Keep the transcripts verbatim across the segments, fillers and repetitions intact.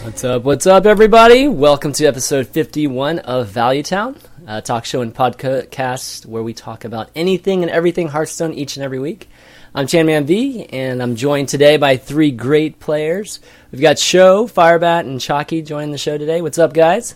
What's up, what's up, everybody? Welcome to episode fifty-one of Value Town, a talk show and podcast where we talk about anything and everything Hearthstone each and every week. I'm Chanman V, and I'm joined today by three great players. We've got Sho, Firebat, and Chalky joining the show today. What's up, guys?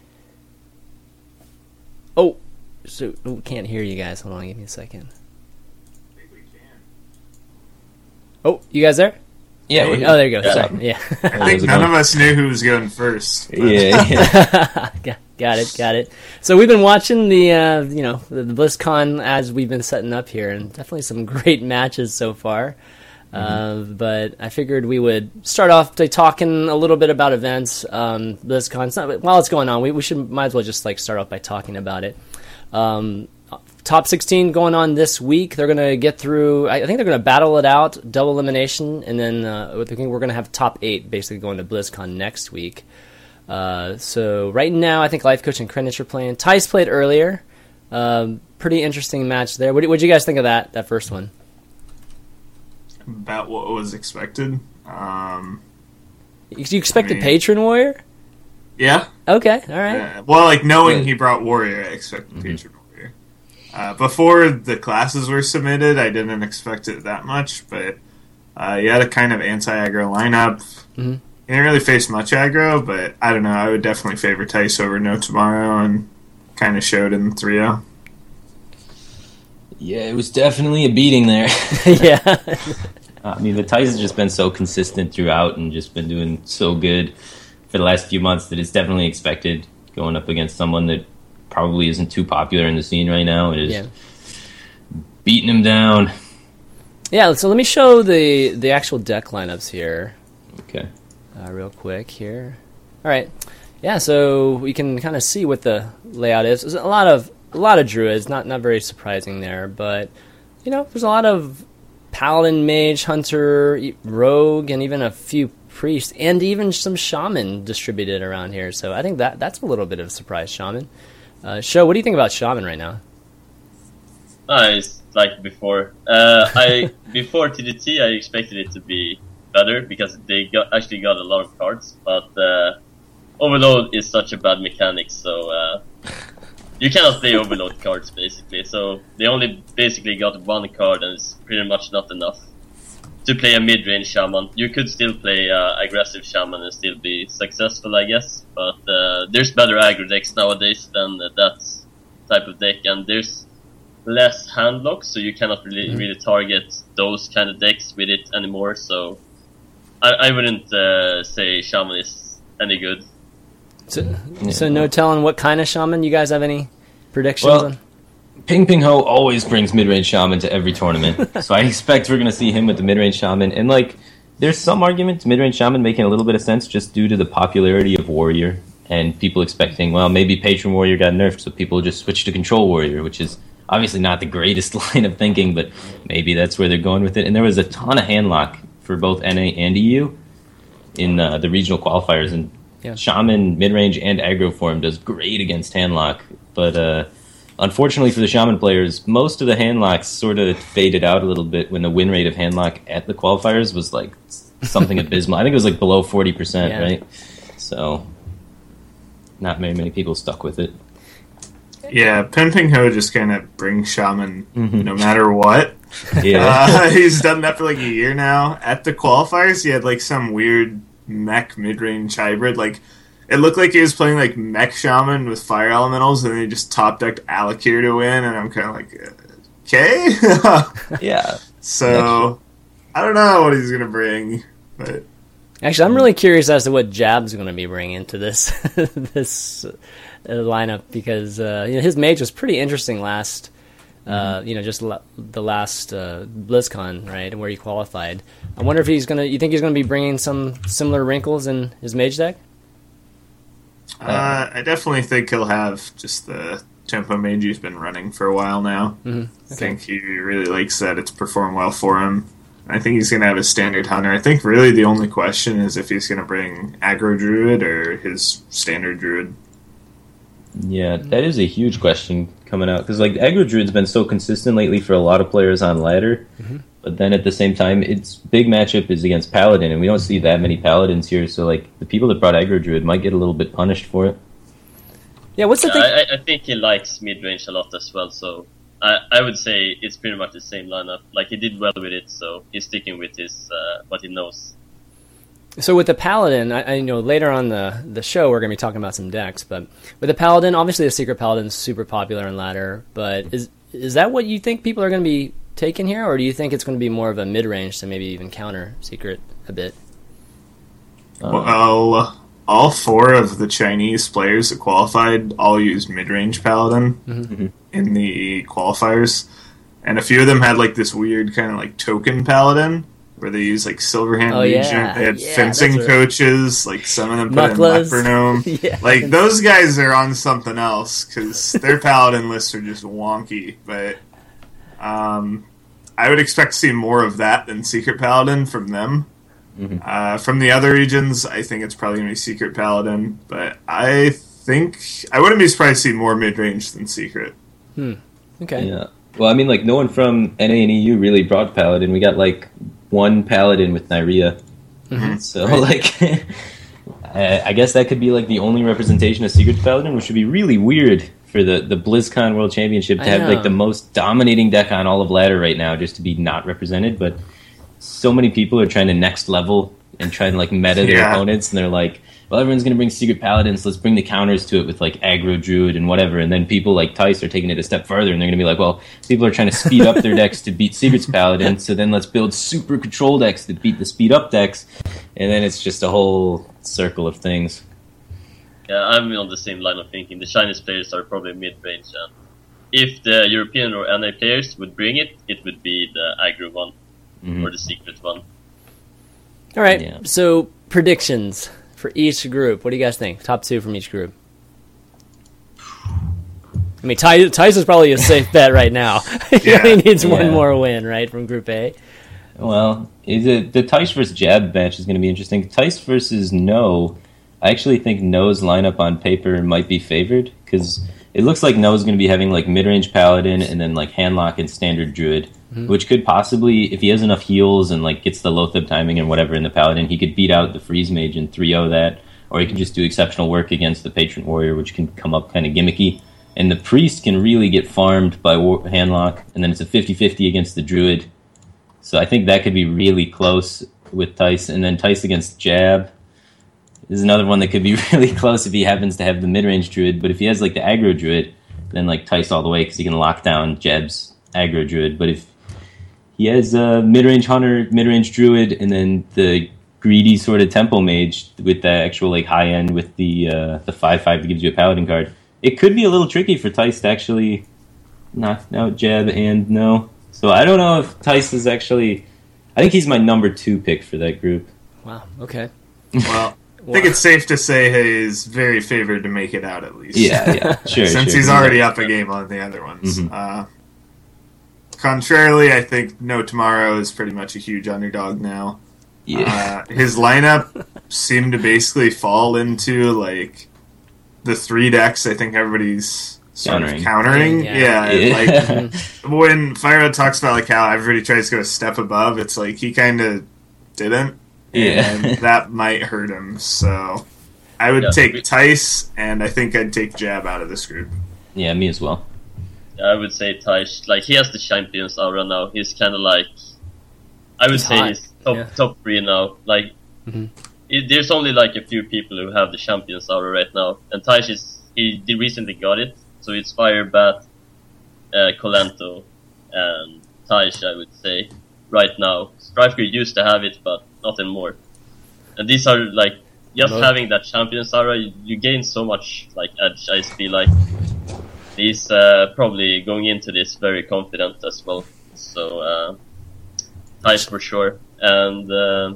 Oh, so we can't hear you guys. Hold on, give me a second. I think we can. Oh, you guys there? Yeah. There you, oh, there you go. Yeah. Sorry. Yeah. I think none of us knew who was going first. Yeah, yeah. got, got it, got it. So we've been watching the, uh, you know, the, the BlizzCon as we've been setting up here, and definitely some great matches so far. Mm-hmm. Uh, but I figured we would start off by talking a little bit about events. Um, BlizzCon, it's not, while it's going on, we, we should might as well just like start off by talking about it. Um, Top sixteen going on this week. They're going to get through, I think they're going to battle it out, double elimination, and then uh, I think we're going to have top eight basically going to BlizzCon next week. Uh, so right now, I think Life Coach and Krenich are playing. Tice played earlier. Um, pretty interesting match there. What did you guys think of that, that first one? About what was expected. Um, You, you expected I mean- Patron Warrior? yeah. Okay, all right. Uh, well, like knowing Yeah. he brought Warrior, I expected Mhm. Patron Warrior. Uh, before the classes were submitted, I didn't expect it that much, but uh, he had a kind of anti-aggro lineup. Mhm. He didn't really face much aggro, but I don't know. I would definitely favor Tice over No Tomorrow, and kind of showed in three oh. Yeah, it was definitely a beating there. Yeah. I mean, the Tice has just been so consistent throughout and just been doing so good for the last few months that it's definitely expected going up against someone that probably isn't too popular in the scene right now. It is Yeah. beating him down. Yeah, so let me show the, the actual deck lineups here. Okay. Uh, real quick here. All right, yeah. So we can kind of see what the layout is. There's a lot of a lot of druids, not not very surprising there, but you know, there's a lot of paladin, mage, hunter, e- rogue, and even a few priests, and even some shaman distributed around here. So I think that that's a little bit of a surprise, shaman. Uh, Sho, what do you think about shaman right now? Ah, it's like before. Uh, I before T D T, I expected it to be better because they got, actually got a lot of cards. But uh, Overload is such a bad mechanic, so uh, you cannot play Overload cards basically. So they only basically got one card, and it's pretty much not enough to play a mid-range shaman. You could still play uh, aggressive shaman and still be successful, I guess. But uh, there's better aggro decks nowadays than uh, that type of deck, and there's less hand locks, so you cannot really Mhm. really target those kind of decks with it anymore. So I, I wouldn't uh, say shaman is any good. So, so no telling what kind of shaman. You guys have any predictions Well, on? Ping Ping Ho always brings mid-range shaman to every tournament, so I expect we're going to see him with the mid-range shaman. And like, there's some argument to mid-range shaman making a little bit of sense just due to the popularity of warrior and people expecting, well, maybe Patron Warrior got nerfed, so people just switch to Control Warrior, which is obviously not the greatest line of thinking, but maybe that's where they're going with it. And there was a ton of handlock for both N A and E U in uh, the regional qualifiers, and Yeah. shaman mid-range and aggro form does great against handlock, but uh, unfortunately for the shaman players, most of the handlocks sort of faded out a little bit when the win rate of handlock at the qualifiers was like something abysmal. I think it was like below forty percent, Yeah. right? So not very many people stuck with it. Yeah, Pen Ping Ho just kind of brings Shaman Mhm. no matter what. Yeah. Uh, he's done that for like a year now. At the qualifiers, he had like some weird mech mid-range hybrid. Like, it looked like he was playing like mech shaman with fire elementals, and then he just top decked Alakir to win. And I'm kind of like, okay. Yeah. So I don't know what he's gonna bring, but Actually, I'm really curious as to what Jab's going to be bringing to this this uh, lineup, because uh, you know, his mage was pretty interesting last, uh, Mm-hmm. you know, just la- the last uh, BlizzCon, right, where he qualified. I wonder if he's going to. You think he's going to be bringing some similar wrinkles in his mage deck? uh, I definitely think he'll have just the tempo mage he's been running for a while now. Mm-hmm. I think he really likes that. It's performed well for him. I think he's going to have a standard hunter. I think really the only question is if he's going to bring aggro druid or his standard druid. Yeah, that is a huge question coming out, because like aggro druid's been so consistent lately for a lot of players on ladder, Mm-hmm. But then at the same time, its big matchup is against Paladin, and we don't see that many Paladins here. So like the people that brought Aggro Druid might get a little bit punished for it. Yeah, what's the Yeah, thing? I, I think he likes mid range a lot as well. So I, I would say it's pretty much the same lineup. Like he did well with it, so he's sticking with his uh, what he knows. So with the Paladin, I, I know later on the the show we're going to be talking about some decks, but with the Paladin, obviously the Secret Paladin is super popular in ladder. But is is that what you think people are going to be taking here, or do you think it's going to be more of a mid range to maybe even counter Secret a bit? Um, Well, all four of the Chinese players that qualified all used mid-range Paladin Mm-hmm. in the qualifiers, and a few of them had like this weird kind of like token Paladin where they use like Silverhand Oh, Legion. yeah. They had Yeah, fencing that's right. coaches, like some of them put Mucklas. in Leopardome. Yeah. Like those guys are on something else because their Paladin lists are just wonky. But um, I would expect to see more of that than Secret Paladin from them. Mhm. Uh, from the other regions, I think it's probably going to be Secret Paladin, but I think I wouldn't be surprised to see more mid-range than Secret. Okay. Yeah. Well, I mean, like, no one from N A and E U really brought Paladin. We got, like, one Paladin with Nyria. Mhm. So, like, I I guess that could be, like, the only representation of Secret Paladin, which would be really weird for the, the BlizzCon World Championship to I have, know. like, the most dominating deck on all of ladder right now just to be not represented. But so many people are trying to next level and try to, like, meta their Yeah. opponents, and they're like, well, everyone's going to bring Secret Paladins, let's bring the counters to it with, like, Aggro Druid and whatever, and then people like Tice are taking it a step further, and they're going to be like, well, people are trying to speed up their decks to beat Secret's Paladin, so then let's build super control decks that beat the speed up decks, and then it's just a whole circle of things. Yeah, I'm on the same line of thinking. The Chinese players are probably mid range, and if the European or N A players would bring it, it would be the aggro one Mhm. or the secret one. All right. Yeah. So predictions for each group. What do you guys think? Top two from each group. I mean, Ty- Tice is probably a safe bet right now. he Yeah. only needs one Yeah. more win, right, from Group A. Well, is it the Tice versus Jab match is going to be interesting. Tice versus No, I actually think No's lineup on paper might be favored because it looks like No's going to be having like mid-range Paladin and then like Handlock and Standard Druid, Mhm. which could possibly, if he has enough heals and like gets the Loatheb timing and whatever in the Paladin, he could beat out the Freeze Mage and three oh that, or he can just do exceptional work against the Patron Warrior, which can come up kind of gimmicky. And the Priest can really get farmed by War- Handlock, and then it's a fifty-fifty against the Druid. So I think that could be really close with Tice. And then Tice against Jab is another one that could be really close if he happens to have the mid-range Druid. But if he has like the aggro Druid, then like Tice all the way because he can lock down Jab's aggro Druid. But if he has a mid-range Hunter, mid-range Druid, and then the greedy sort of Tempo Mage with the actual like high end with the uh, the five five that gives you a Paladin card, it could be a little tricky for Tice to actually knock out Jab and No. So I don't know if Tice is actually... I think he's my number two pick for that group. Wow. Okay. Well, I think it's safe to say he's very favored to make it out at least. Yeah, yeah, sure. Since sure. he's already up a game on the other ones. Mhm. Uh, contrarily, I think No Tomorrow is pretty much a huge underdog now. Yeah. Uh, his lineup seemed to basically fall into like the three decks I think everybody's sort Countering. of countering. Yeah. Yeah, Yeah. like when Fire talks about like how everybody tries to go a step above, it's like he kind of didn't, Yeah. and that might hurt him. So I would Yeah. take Tice, and I think I'd take Jab out of this group. Yeah, me as well. I would say Tice, like he has the champions aura now. He's kind of like, I would He's say hot. he's top Yeah. top three now. Like, Mhm. it, there's only like a few people who have the champions aura right now, and Tice is he did recently got it, so it's Fire, Bat, uh, Colento, and Tice. I would say right now. Strifegrid used to have it, but not anymore. And these are like just No. having that champions aura, you, you gain so much like edge. I feel like. He's uh, probably going into this very confident as well. So, uh, Tice for sure. And uh,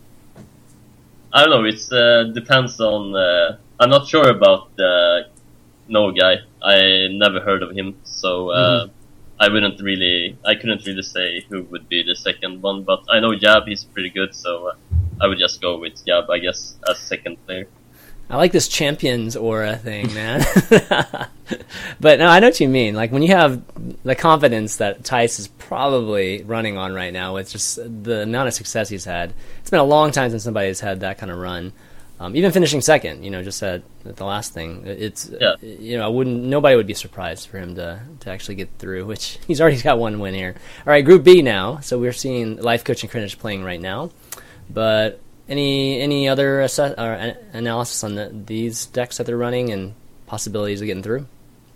I don't know, it uh, depends on... Uh, I'm not sure about the No guy. I never heard of him. So, uh, I wouldn't really... I couldn't really say who would be the second one. But I know Jab, he's pretty good. So, uh, I would just go with Jab, I guess, as second player. I like this champions aura thing, man. But no, I know what you mean. Like when you have the confidence that Tice is probably running on right now with just the amount of success he's had. It's been a long time since somebody's had that kind of run. Um, even finishing second, you know, just at, at the last thing, it's yeah. you know, I wouldn't nobody would be surprised for him to to actually get through. Which he's already got one win here. All right, Group B now. So we're seeing Life Coach and Krinic playing right now, but. Any any other assess- or an- analysis on the, these decks that they're running and possibilities of getting through?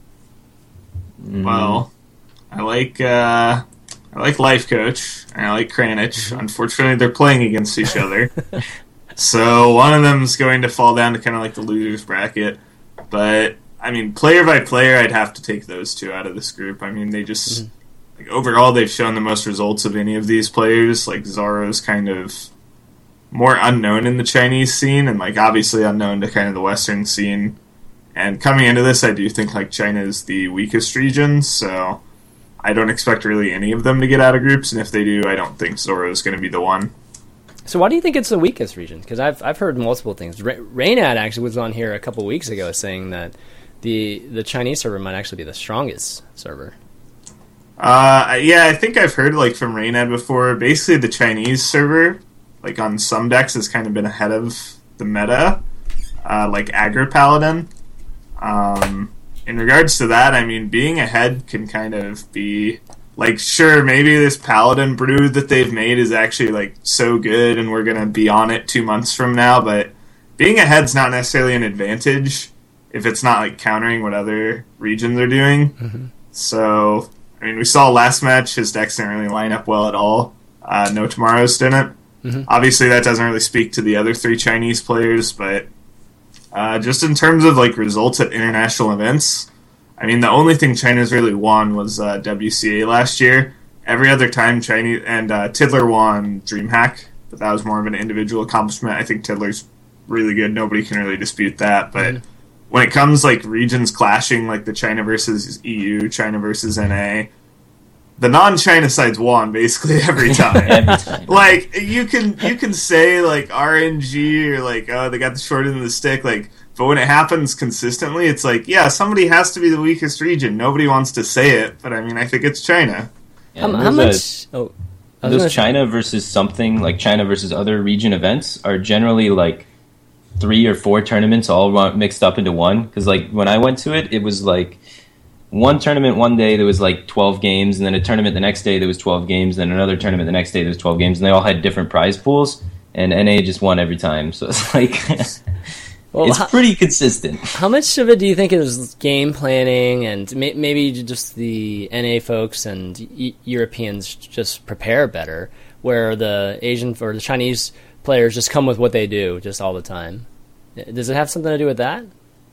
Well, I like uh, I like Life Coach and I like Kranic. Mm-hmm. Unfortunately, they're playing against each other, so one of them is going to fall down to kind of like the losers bracket. But I mean, player by player, I'd have to take those two out of this group. I mean, they just mm-hmm. like overall they've shown the most results of any of these players. Like Zoro's kind of more unknown in the Chinese scene and like obviously unknown to kind of the Western scene. And coming into this, I do think like China is the weakest region, so I don't expect really any of them to get out of groups, and if they do, I don't think Zoro is going to be the one. So why do you think it's the weakest region? Because I've I've heard multiple things. Ra- Raynad actually was on here a couple weeks ago saying that the the Chinese server might actually be the strongest server. Uh, yeah, I think I've heard like from Raynad before. Basically, the Chinese server, like on some decks, has kind of been ahead of the meta, uh, like Aggro Paladin. Um, in regards to that, I mean, being ahead can kind of be like, sure, maybe this Paladin brew that they've made is actually like so good, and we're gonna be on it two months from now. But being ahead's not necessarily an advantage if it's not like countering what other regions are doing. Mm-hmm. So, I mean, we saw last match his decks didn't really line up well at all. Uh, no Tomorrow's didn't. Mm-hmm. Obviously, that doesn't really speak to the other three Chinese players, but uh, just in terms of like results at international events, I mean, the only thing China's really won was uh, W C A last year. Every other time, Chinese and uh, Tiddler won DreamHack, but that was more of an individual accomplishment. I think Tiddler's really good. Nobody can really dispute that. But mm-hmm. when it comes like regions clashing, like the China versus E U, China versus N A, the non-China sides won basically every time. every time. Like you can you can say like R N G or like oh they got the short end of the stick, like, but when it happens consistently, it's like yeah somebody has to be the weakest region. Nobody wants to say it, but I mean I think it's China. Yeah, how, how much? A, oh, those China versus something like China versus other region events are generally like three or four tournaments all mixed up into one. Because like when I went to it, it was like. One tournament one day there was like twelve games, and then a tournament the next day there was twelve games, then another tournament the next day there was twelve games, and they all had different prize pools, and N A just won every time. So it's like well, it's how, pretty consistent. How much of it do you think is game planning and may, maybe just the N A folks and e- Europeans just prepare better, where the Asian or the Chinese players just come with what they do just all the time? Does it have something to do with that?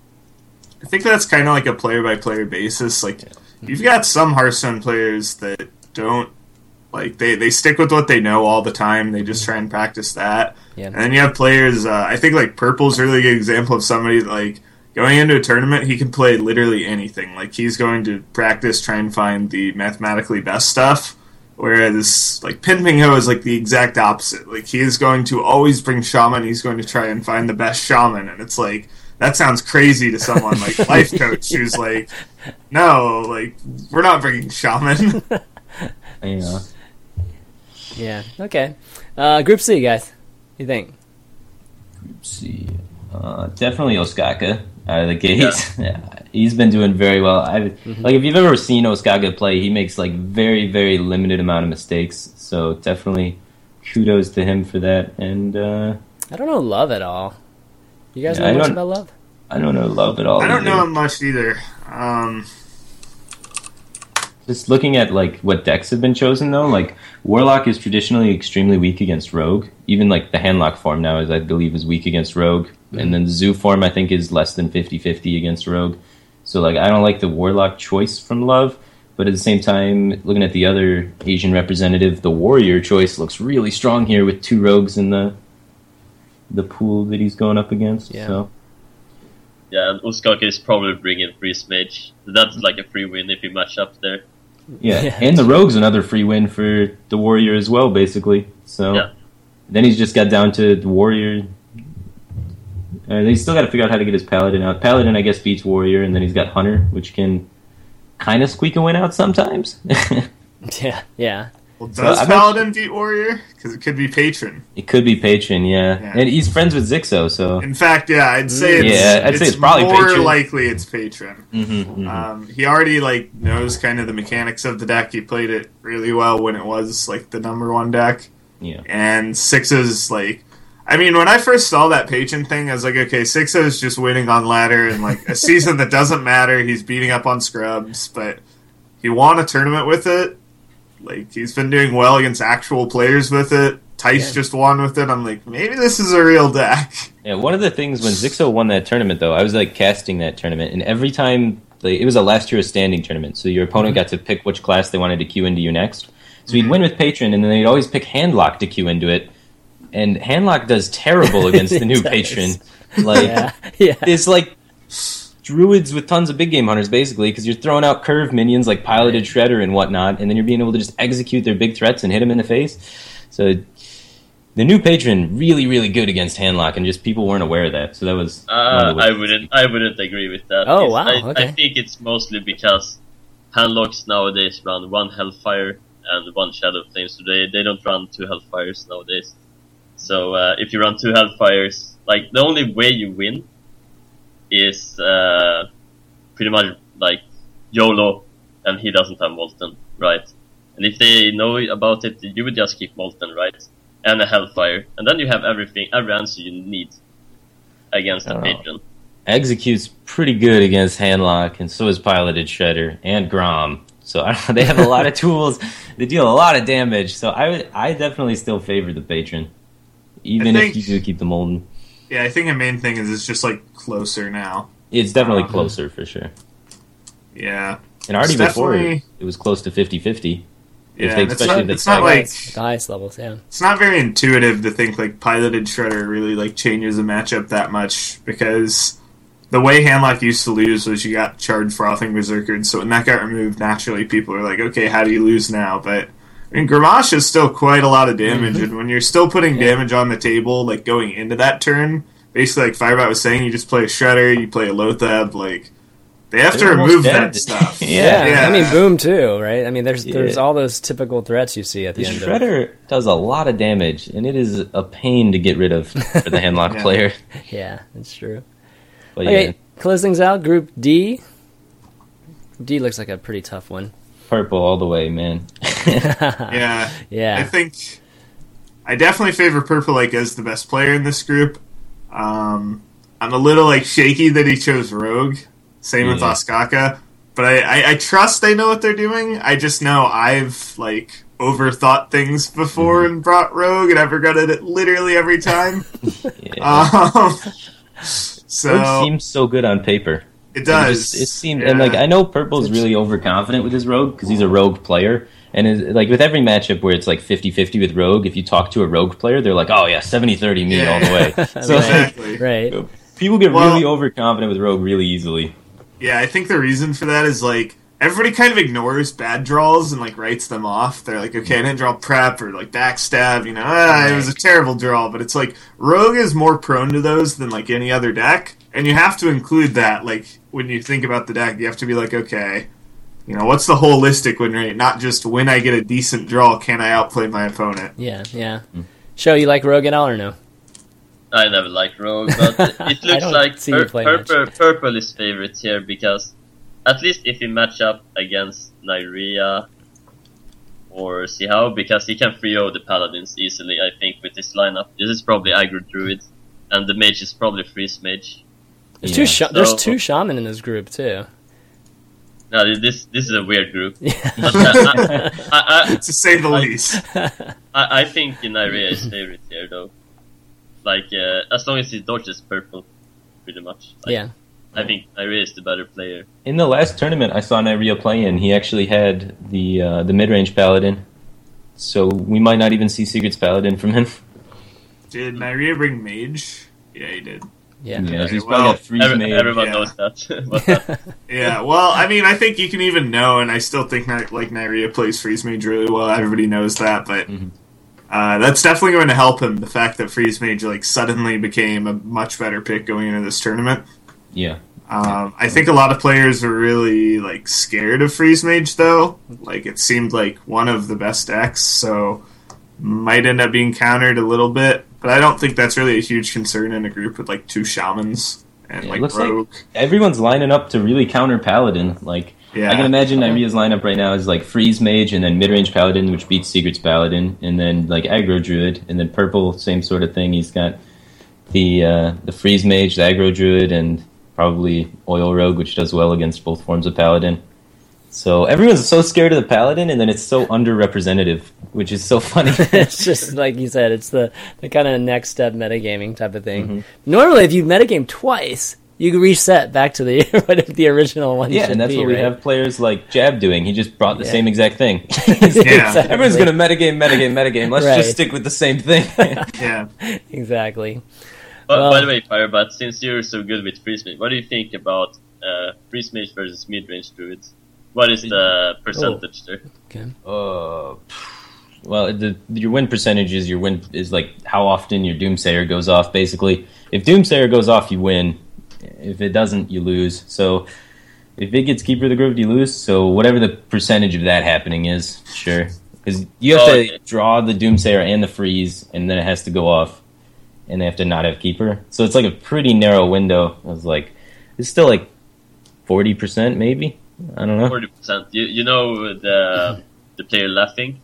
I think that's kind of like a player-by-player basis. Like, yeah. You've got some Hearthstone players that don't, like, they, they stick with what they know all the time. They just try and practice that. Yeah. And then you have players, uh, I think, like, Purple's a really good example of somebody that, like, going into a tournament, he can play literally anything. Like, he's going to practice, try and find the mathematically best stuff. Whereas, like, Pinpingho is, like, the exact opposite. Like, he is going to always bring Shaman. He's going to try and find the best Shaman. And it's like... that sounds crazy to someone like Life Coach who's like, no, like, we're not bringing Shaman. Yeah. Yeah, okay. Uh, Group C, guys. What do you think? Group C. Uh, definitely Ostkaka out of the gate. Yeah. Yeah, he's been doing very well. I mm-hmm. Like, if you've ever seen Ostkaka play, he makes, like, very, very limited amount of mistakes. So definitely kudos to him for that. And uh, I don't know Love at all. You guys yeah, know much about Love? I don't know Love at all. I don't either. know him much either. Um, Just looking at like what decks have been chosen, though, like Warlock is traditionally extremely weak against Rogue. Even like the Handlock form now is, I believe, is weak against Rogue, mm-hmm. and then the Zoo form I think is less than fifty-fifty against Rogue. So like I don't like the Warlock choice from Love, but at the same time, looking at the other Asian representative, the Warrior choice looks really strong here with two Rogues in the. the pool that he's going up against. Yeah, so. Yeah, and Ostkaka is probably bringing Freeze Mage. That's like a free win if you match up there. Yeah, yeah. And the Rogue's another free win for the Warrior as well, basically. So yeah. Then he's just got down to the Warrior Uh, they still got to figure out how to get his Paladin out. Paladin, I guess, beats Warrior, and then he's got Hunter, which can kind of squeak a win out sometimes. Yeah, yeah. Well, does So, Paladin beat Warrior? Because it could be Patron. It could be Patron, yeah. Yeah. And he's friends with Zixo, so... In fact, yeah, I'd say it's, Yeah, I'd it's, say it's probably more Patron. likely it's Patron. Mhm, mhm. Um, he already like knows kind of the mechanics of the deck. He played it really well when it was like the number one deck. yeah. And Sixes like, I mean, when I first saw that Patron thing, I was like, okay, Sixes just winning on ladder and like a season that doesn't matter. He's beating up on scrubs, but he won a tournament with it. Like he's been doing well against actual players with it. Tice Yeah. just won with it. I'm like, maybe this is a real deck. Yeah, one of the things when Zixo won that tournament, though, I was like casting that tournament, and every time like, it was a last year standing tournament, so your opponent got to pick which class they wanted to queue into you next. So he'd win with Patron, and then they'd always pick Handlock to queue into it, and Handlock does terrible against the It new does. Patron. Like Yeah, yeah. it's like druids with tons of big game hunters, basically, because you're throwing out curve minions like Piloted Shredder and whatnot, and then you're being able to just execute their big threats and hit them in the face. So the new Patron really, really good against Handlock, and just people weren't aware of that. So that was one Uh, of the I ways. wouldn't. I wouldn't agree with that. Oh, It's- wow, I, okay. I think it's mostly because handlocks nowadays run one Hellfire and one Shadow Flame, so they they don't run two Hellfires nowadays. So uh, if you run two Hellfires, like the only way you win is uh, pretty much like YOLO, and he doesn't have Molten, right? And if they know about it, you would just keep Molten, right? And a Hellfire, and then you have everything, every answer you need against the Oh. Patron. Executes pretty good against Handlock, and so is Piloted Shredder and Grom. So I don't, they have a lot of tools. They deal a lot of damage. So I would, I definitely still favor the Patron, even I if think- you do keep the Molten. Yeah, I think the main thing is it's just like closer now. It's definitely Um, closer for sure. Yeah, And already it's before, definitely- it was close to fifty-fifty. yeah. they- and it's especially not, if they it's not stack- like The highest levels, yeah. it's not very intuitive to think like Piloted Shredder really like changes the matchup that much because the way Handlock used to lose was you got Charred Frothing Berserkered, so when that got removed, naturally people are like, okay, how do you lose now? But I mean, Gramash is still quite a lot of damage, and when you're still putting Yeah. damage on the table, like going into that turn, basically like Firebot was saying, you just play a Shredder, you play a Lothab, like they have They're to almost remove dead. that stuff. Yeah. Yeah, I mean, Boom too, right? I mean, there's there's Yeah. all those typical threats you see at the The end. Of Shredder does a lot of damage, and it is a pain to get rid of for the Handlock Yeah. player. Yeah, that's true. But Okay, yeah, close things out. Group D. D looks like a pretty tough one. purple all the way, man. Yeah. I Yeah. think I definitely favor Purple like as the best player in this group. Um, I'm a little like shaky that he chose Rogue. Same with Yeah. Oskaka, but I, I, I trust they know what they're doing. I just know I've like overthought things before Mm-hmm. and brought Rogue, and I've regretted it literally every time. Yeah. um, so Rogue seems so good on paper. it It, does. just, it seemed, and like Yeah. I know Purple's really overconfident with his Rogue because he's a Rogue player, and is, like with every matchup where it's like fifty-fifty with Rogue, if you talk to a Rogue player, they're like, "Oh yeah, seventy thirty me Yeah. all the way." So like, exactly. Right. people get Well- really overconfident with Rogue really easily. Yeah, I think the reason for that is like everybody kind of ignores bad draws and like writes them off. They're like, okay, I didn't draw prep or like backstab, you know, ah, it was a terrible draw. But it's like Rogue is more prone to those than like any other deck, and you have to include that. Like when you think about the deck, you have to be like, okay, you know, what's the holistic win rate? Not just when I get a decent draw, can I outplay my opponent? Yeah, yeah. Show you like Rogue at all or no? I never liked Rogue, but it I looks don't like see you pur- play much. purple, purple is favorites here because at least if you match up against Nyria or Sihao, because he can three oh the Paladins easily, I think, with this lineup. This is probably Aggro Druid, and the Mage is probably Freeze Mage. There's Yeah. two. Sh- there's So- two shaman in this group too. Now, this this is a weird group. Yeah. But, uh, I, I, To say the I- least. I, I think Nyria is favorite here, though. Like, uh, as long as he dodges purple, pretty much. Like, Yeah. I think Nyria is the better player. In the last tournament, I saw Nyria play in. He actually had the uh, the mid range Paladin, so we might not even see Secrets Paladin from him. Did Nyria bring Mage? Yeah, he did. Yeah. Yeah, Okay, he's well, probably got freeze Every, mage. everyone yeah. knows that. But, uh, Yeah, well, I mean, I think you can even know, and I still think Ny- like Nyria plays Freeze Mage really well. Everybody knows that, but Mhm. uh, that's definitely going to help him. The fact that Freeze Mage like suddenly became a much better pick going into this tournament. Yeah. Um, I think a lot of players were really like scared of Freeze Mage though. Like it seemed like one of the best decks, so might end up being countered a little bit. But I don't think that's really a huge concern in a group with like two shamans and Yeah, it like looks rogue. like everyone's lining up to really counter Paladin. Like Yeah. I can imagine Nairea's lineup right now is like Freeze Mage and then mid-range Paladin, which beats Secrets Paladin, and then like Aggro Druid, and then purple, same sort of thing. He's got the uh, the Freeze Mage, the Aggro Druid, and probably Oil Rogue, which does well against both forms of Paladin. So everyone's so scared of the Paladin, and then it's so underrepresentative, which is so funny. It's just like you said, it's the, the kind of next step metagaming type of thing. Mm-hmm. Normally, if you metagame twice, you can reset back to the what the original one. Yeah, should and that's be, what we right? have players like Jab doing. He just brought the Yeah. same exact thing. Yeah. Everyone's going to metagame, metagame, metagame. Let's Right. just stick with the same thing. Yeah. Exactly. But Well- by the way, Firebat, since you're so good with Freeze Mage, what do you think about uh, Freeze Mage versus mid-range Druids? What is the percentage there? Okay. Uh, well, the, your win percentage is your win is like how often your Doomsayer goes off. Basically, if Doomsayer goes off, you win. If it doesn't, you lose. So, if it gets Keeper of the Grove, you lose. So, whatever the percentage of that happening is, sure, because you have Oh, to okay. draw the Doomsayer and the freeze, and then it has to go off, and they have to not have Keeper. So it's like a pretty narrow window. I was like, it's still like forty percent, maybe. I don't know. Forty percent. You you know the the player laughing.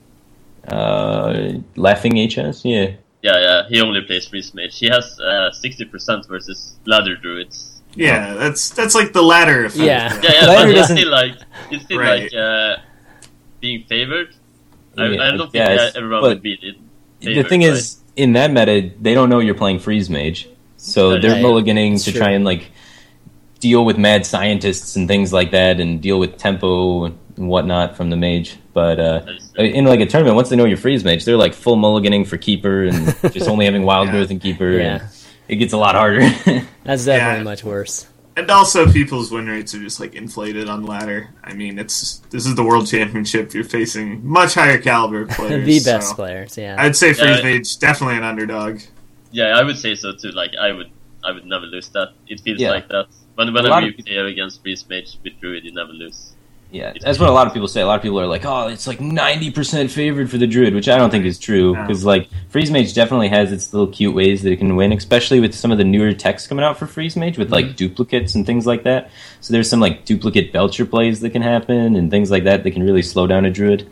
Uh, laughing H S, yeah. Yeah, yeah. He only plays Freeze Mage. He has uh, sixty percent versus Ladder Druids. Yeah, that's that's like the ladder effect. Yeah. Yeah, yeah. Ladder But he's doesn't- still like he's still Right. like uh, being favored. I, Yeah, I don't think yes, that everyone but would beat it. The Favored, thing right? is, in that meta, they don't know you're playing Freeze Mage, so Right. they're Right. mulliganing That's to true. try and like deal with mad scientists and things like that, and deal with tempo and whatnot from the mage. But uh, That is true. in like a tournament, once they know you're Freeze Mage, they're like full mulliganing for Keeper and just only having Wild Yeah. Growth and Keeper. Yeah. And it gets a lot harder. That's definitely Yeah. much worse. And also, people's win rates are just like inflated on ladder. I mean, it's this is the world championship. You're facing much higher caliber players. the best so players, yeah. I'd say Freeze Yeah. Mage definitely an underdog. Yeah, I would say so too. Like I would, I would never lose that. It feels Yeah. like that. When A whenever lot you of play against Freeze Mage with Druid, you never lose. Yeah, that's what a lot of people say. A lot of people are like, "Oh, it's like ninety percent favored for the Druid," which I don't think is true No. because like Freeze Mage definitely has its little cute ways that it can win, especially with some of the newer techs coming out for Freeze Mage with like duplicates and things like that. So there's some like duplicate Belcher plays that can happen and things like that that can really slow down a Druid.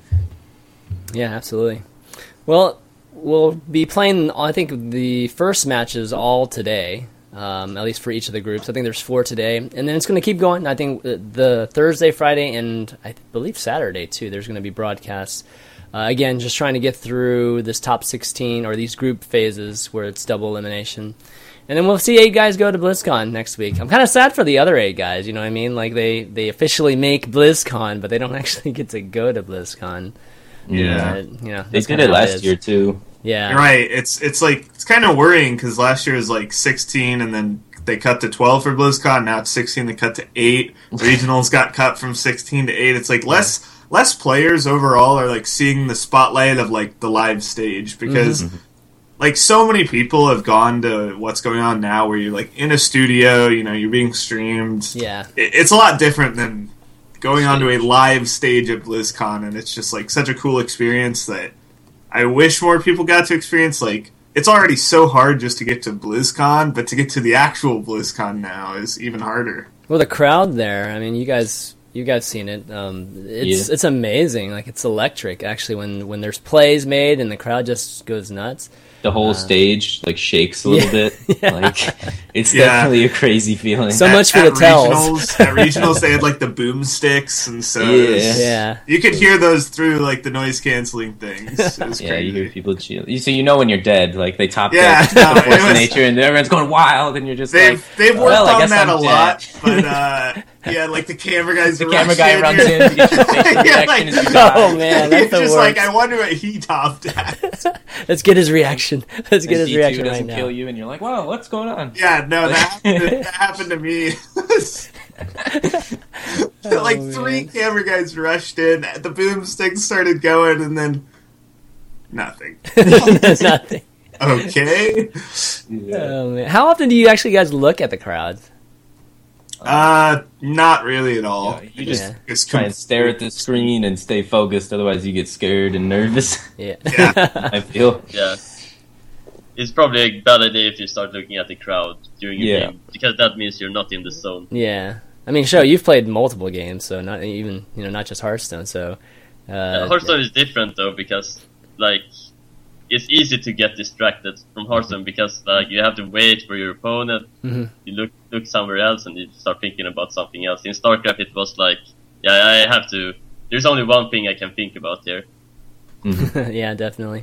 Yeah, absolutely. Well, we'll be playing, I think, the first matches all today, um, at least for each of the groups. I think there's four today. And then it's going to keep going. I think the, the Thursday, Friday, and I believe Saturday, too, there's going to be broadcasts. Uh, again, just trying to get through this top sixteen or these group phases where it's double elimination. And then we'll see eight guys go to BlizzCon next week. I'm kind of sad for the other eight guys, you know what I mean? Like, they, they officially make BlizzCon, but they don't actually get to go to BlizzCon. Yeah. Uh, you know, They that's did kinda it how last is. year too. Yeah. You're right. It's it's like it's kind of worrying because last year was like sixteen, and then they cut to twelve for BlizzCon. Now it's sixteen. They cut to eight. Regionals got cut from sixteen to eight. It's like less less players overall are like seeing the spotlight of like the live stage because like so many people have gone to what's going on now where you're like in a studio. You know, you're being streamed. Yeah. It, it's a lot different than going onto a live stage at BlizzCon, and it's just like such a cool experience that I wish more people got to experience. Like, it's already so hard just to get to BlizzCon, but to get to the actual BlizzCon now is even harder. Well, the crowd there, I mean, you guys you guys seen it. Um, it's Yeah. it's amazing. Like, it's electric, actually, when, when there's plays made and the crowd just goes nuts. The whole stage like shakes a little yeah. bit. Yeah. Like it's Yeah. definitely a crazy feeling. So much for the tells. Regionals, at regionals, they had like the boomsticks, and so Yeah. it was- Yeah. you could hear those through like the noise canceling things. It was Yeah, crazy. you hear people cheer. You so you know when you're dead. Like they top Yeah, deck no, the it force of was- nature, and everyone's going wild, and you're just They've like, they've worked well, I on guess that I'm a dead. lot, but uh, yeah, like the camera guys. the rush camera guy in, runs you're- in to get your facial Yeah, reaction like- as you die. Oh, man, that's It's the just worst. like I wonder what he topped at. Let's get his reaction. Let's get And his D two reaction doesn't right kill now. you, and you're like, wow, what's going on? Yeah, no, that happened, that happened to me. like Oh, three man. camera guys rushed in, the boomstick started going, and then Nothing. Nothing. Okay. Oh, man. How often do you actually guys look at the crowds? Uh, not really at all. Yeah, you just Yeah. It's try and stare at the screen and stay focused, otherwise you get scared and nervous. Yeah. Yeah. I feel. Yeah. It's probably a bad idea if you start looking at the crowd during your Yeah. game, because that means you're not in the zone. Yeah. I mean, Sho, you've played multiple games, so not even, you know, not just Hearthstone, so... Uh, Uh, Hearthstone is different though, because like it's easy to get distracted from Hearthstone because like you have to wait for your opponent. Mhm. You look look somewhere else and you start thinking about something else. In StarCraft, it was like, yeah, I have to. There's only one thing I can think about here. yeah, definitely.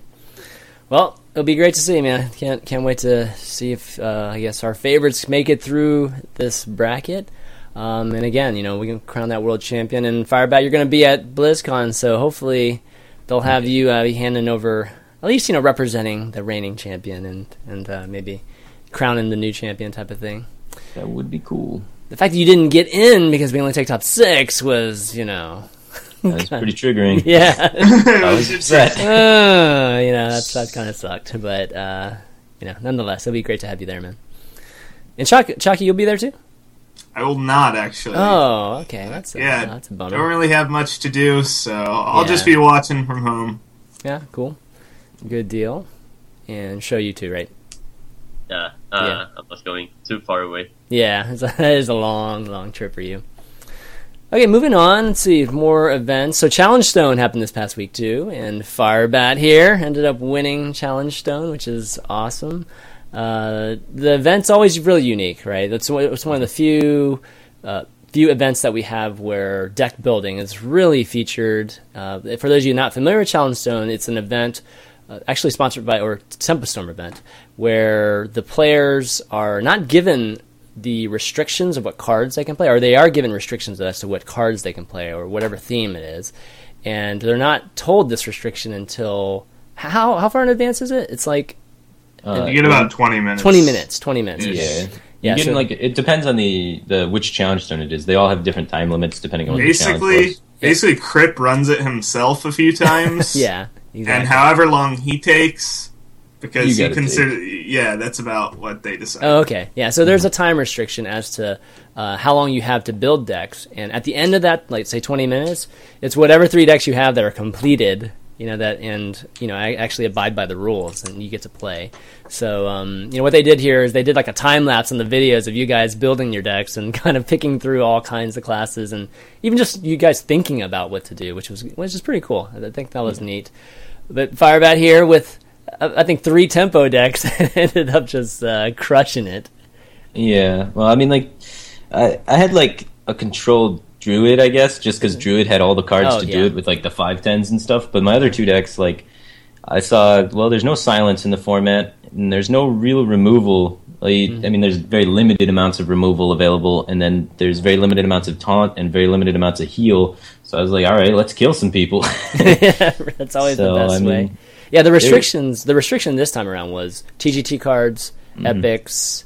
Well, it'll be great to see, man. Can't can't wait to see if uh, I guess our favorites make it through this bracket. Um, and again, you know, we can crown that world champion. And Firebat, you're going to be at BlizzCon, so hopefully they'll have you uh, be handing over, at least, you know, representing the reigning champion and and uh, maybe crowning the new champion type of thing. That would be cool. The fact that you didn't get in because we only take top six was, you know, That's pretty triggering. yeah. I was upset. uh, you know, that's that kind of sucked, but uh, you know, nonetheless, it'll be great to have you there, man. And Chuck, Chucky, you'll be there too. I will not actually. Oh, okay, that's a, yeah, that's a don't bummer. really have much to do, so I'll Yeah. just be watching from home. Yeah, cool, good deal. And show you too, right? Yeah, uh, Yeah. I'm not going too far away. Yeah, it's a, that is a long, long trip for you. Okay, moving on. Let's see more events. So Challenge Stone happened this past week too, and Firebat here ended up winning Challenge Stone, which is awesome. Uh, the event's always really unique, right? It's one it's one of the few uh, few events that we have where deck building is really featured. Uh, for those of you not familiar with Challenge Stone, it's an event uh, actually sponsored by or Tempest Storm event where the players are not given the restrictions of what cards they can play, or they are given restrictions as to what cards they can play or whatever theme it is, and they're not told this restriction until how how far in advance is it? It's like Uh, You get about twenty minutes. twenty minutes. Twenty minutes. Yeah. Yeah. You get so- like it depends on the, the which challenge stone it is. They all have different time limits depending on what the challenge Basically, was. basically, Crip runs it himself a few times. Yeah. Exactly. And however long he takes, because You he gotta consider, yeah, that's about what they decide. Oh, okay. Yeah, so there's a time restriction as to uh, how long you have to build decks, and at the end of that, like say twenty minutes, it's whatever three decks you have that are completed, you know, that and you know, I actually abide by the rules, and you get to play. So, um, you know, what they did here is they did like a time lapse on the videos of you guys building your decks and kind of picking through all kinds of classes, and even just you guys thinking about what to do, which was which is pretty cool. I think that was neat. But Firebat here with, uh, I think, three tempo decks ended up just uh, crushing it. Yeah. Well, I mean, like, I I had like a controlled Druid, I guess, just because Druid had all the cards Oh, to yeah. do it with like the five tens and stuff. But my other two decks, like, I saw, well, there's no silence in the format, and there's no real removal. Like, Mm-hmm. I mean, there's very limited amounts of removal available, and then there's very limited amounts of taunt and very limited amounts of heal. So I was like, all right, let's kill some people. Yeah, that's always So, the best I mean, way. Yeah, the restrictions. The restriction this time around was T G T cards, Mm-hmm. epics,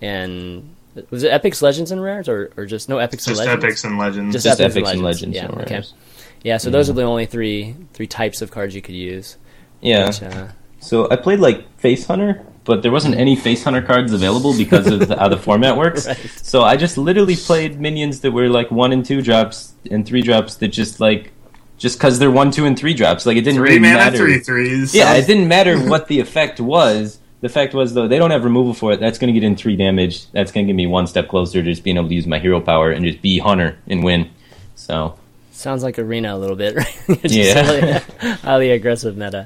and was it epics, legends, and rares, or, or just no epics Just and legends? epics and legends. Just Just epics, epics and and legends. legends Yeah. and Okay. rares. Yeah. So those are the only three three types of cards you could use. Yeah. Which, uh, So I played like Face Hunter, but there wasn't any Face Hunter cards available because of the, how the format works. Right. So I just literally played minions that were like one and two drops and three drops that just like just because they're one, two, and three drops. Like it didn't Three really mana, matter. three threes. Yeah, it didn't matter what the effect was. The fact was though they don't have removal for it. That's going to get in three damage. That's going to get me one step closer to just being able to use my hero power and just be Hunter and win. So sounds like Arena a little bit, right? Just Yeah. Highly, highly aggressive meta.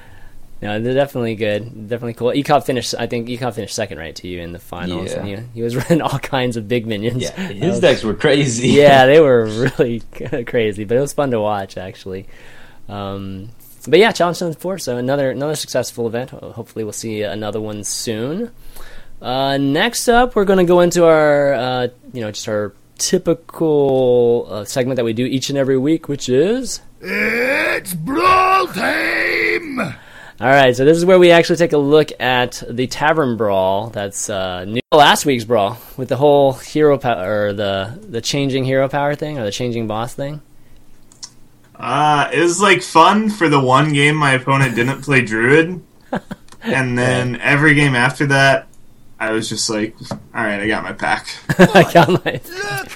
No, they're definitely good. Definitely cool. Ecop finished, I think Ecop finished second, right, to you in the finals. Yeah. And he, he was running all kinds of big minions. yeah, That his was- decks were crazy. Yeah, they were really crazy, but it was fun to watch, actually. Um, but yeah, Challenge Zone four, so another another successful event. Hopefully we'll see another one soon. Uh, next up, we're going to go into our, uh, you know, just our typical uh, segment that we do each and every week, which is... It's brawl time! All right, so this is where we actually take a look at the Tavern Brawl. That's uh, new last week's brawl with the whole hero power, or the the changing hero power thing, or the changing boss thing. Uh, it was like fun for the one game my opponent didn't play Druid, and then every game after that, I was just like, all right, I got my pack. I got my.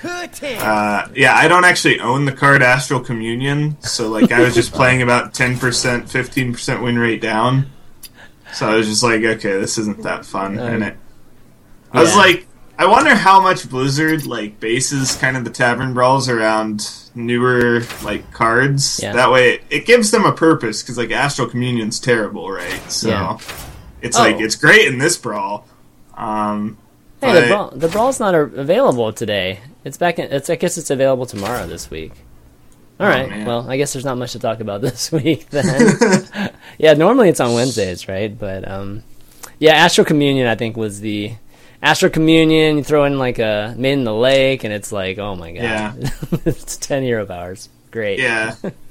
Uh, yeah, I don't actually own the card Astral Communion, so like I was just playing about ten percent, fifteen percent win rate down. So I was just like, okay, this isn't that fun. And it, I was Yeah. like, I wonder how much Blizzard like bases kind of the Tavern Brawls around newer like cards. Yeah. That way, it, it gives them a purpose because like Astral Communion's terrible, right? So Yeah. it's Oh. like it's great in this brawl. Um, Hey, the but- brawl, the brawl's not a- available today. It's back. In, it's. I guess it's available tomorrow this week. All Oh, right. man. Well, I guess there's not much to talk about this week then. Yeah, normally it's on Wednesdays, right? But um, yeah, Astral Communion I think was the Astral Communion. You throw in like a Made in the Lake, and it's like, oh my god, Yeah. it's ten hero powers. Great. Yeah.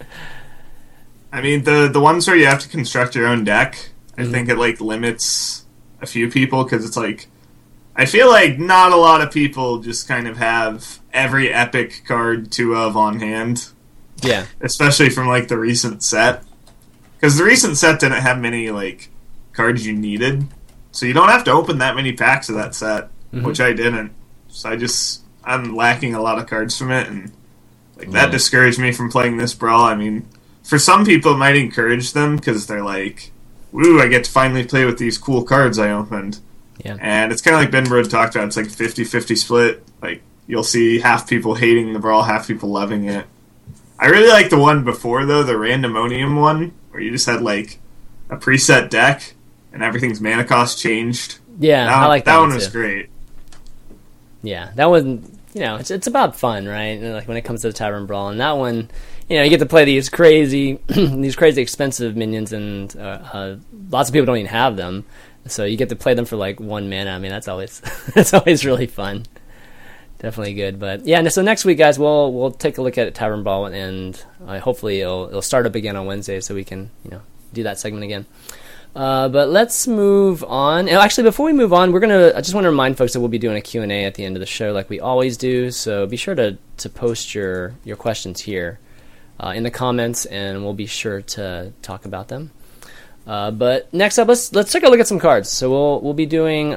I mean, the the ones where you have to construct your own deck, I Mm-hmm. think it like limits a few people because it's like I feel like not a lot of people just kind of have every epic card two of on hand, Yeah. especially from like the recent set. Because the recent set didn't have many like cards you needed, so you don't have to open that many packs of that set, Mhm. which I didn't. So I just I'm lacking a lot of cards from it, and like that Yeah. discouraged me from playing this brawl. I mean, for some people it might encourage them because they're like, "Woo, I get to finally play with these cool cards I opened." Yeah. And it's kind of like Ben Brode talked about. It's like a fifty-fifty split. Like you'll see half people hating the brawl, half people loving it. I really like the one before though, the Randomonium one, where you just had like a preset deck and everything's mana cost changed. Yeah. That, I like that, that one one was too. great. Yeah, that one, you know, it's it's about fun, right? And like when it comes to the Tavern Brawl, and that one, you know, you get to play these crazy, these crazy expensive minions, and uh, uh, lots of people don't even have them, so you get to play them for like one mana. I mean, that's always that's always really fun. Definitely good, but yeah. So next week, guys, we'll we'll take a look at Tavern Brawl, and uh, hopefully it'll it'll start up again on Wednesday, so we can you know do that segment again. Uh, but let's move on. And actually, before we move on, we're gonna. I just want to remind folks that we'll be doing a Q and A at the end of the show, like we always do. So be sure to, to post your, your questions here uh, in the comments, and we'll be sure to talk about them. Uh, but next up, let's let's take a look at some cards. So we'll we'll be doing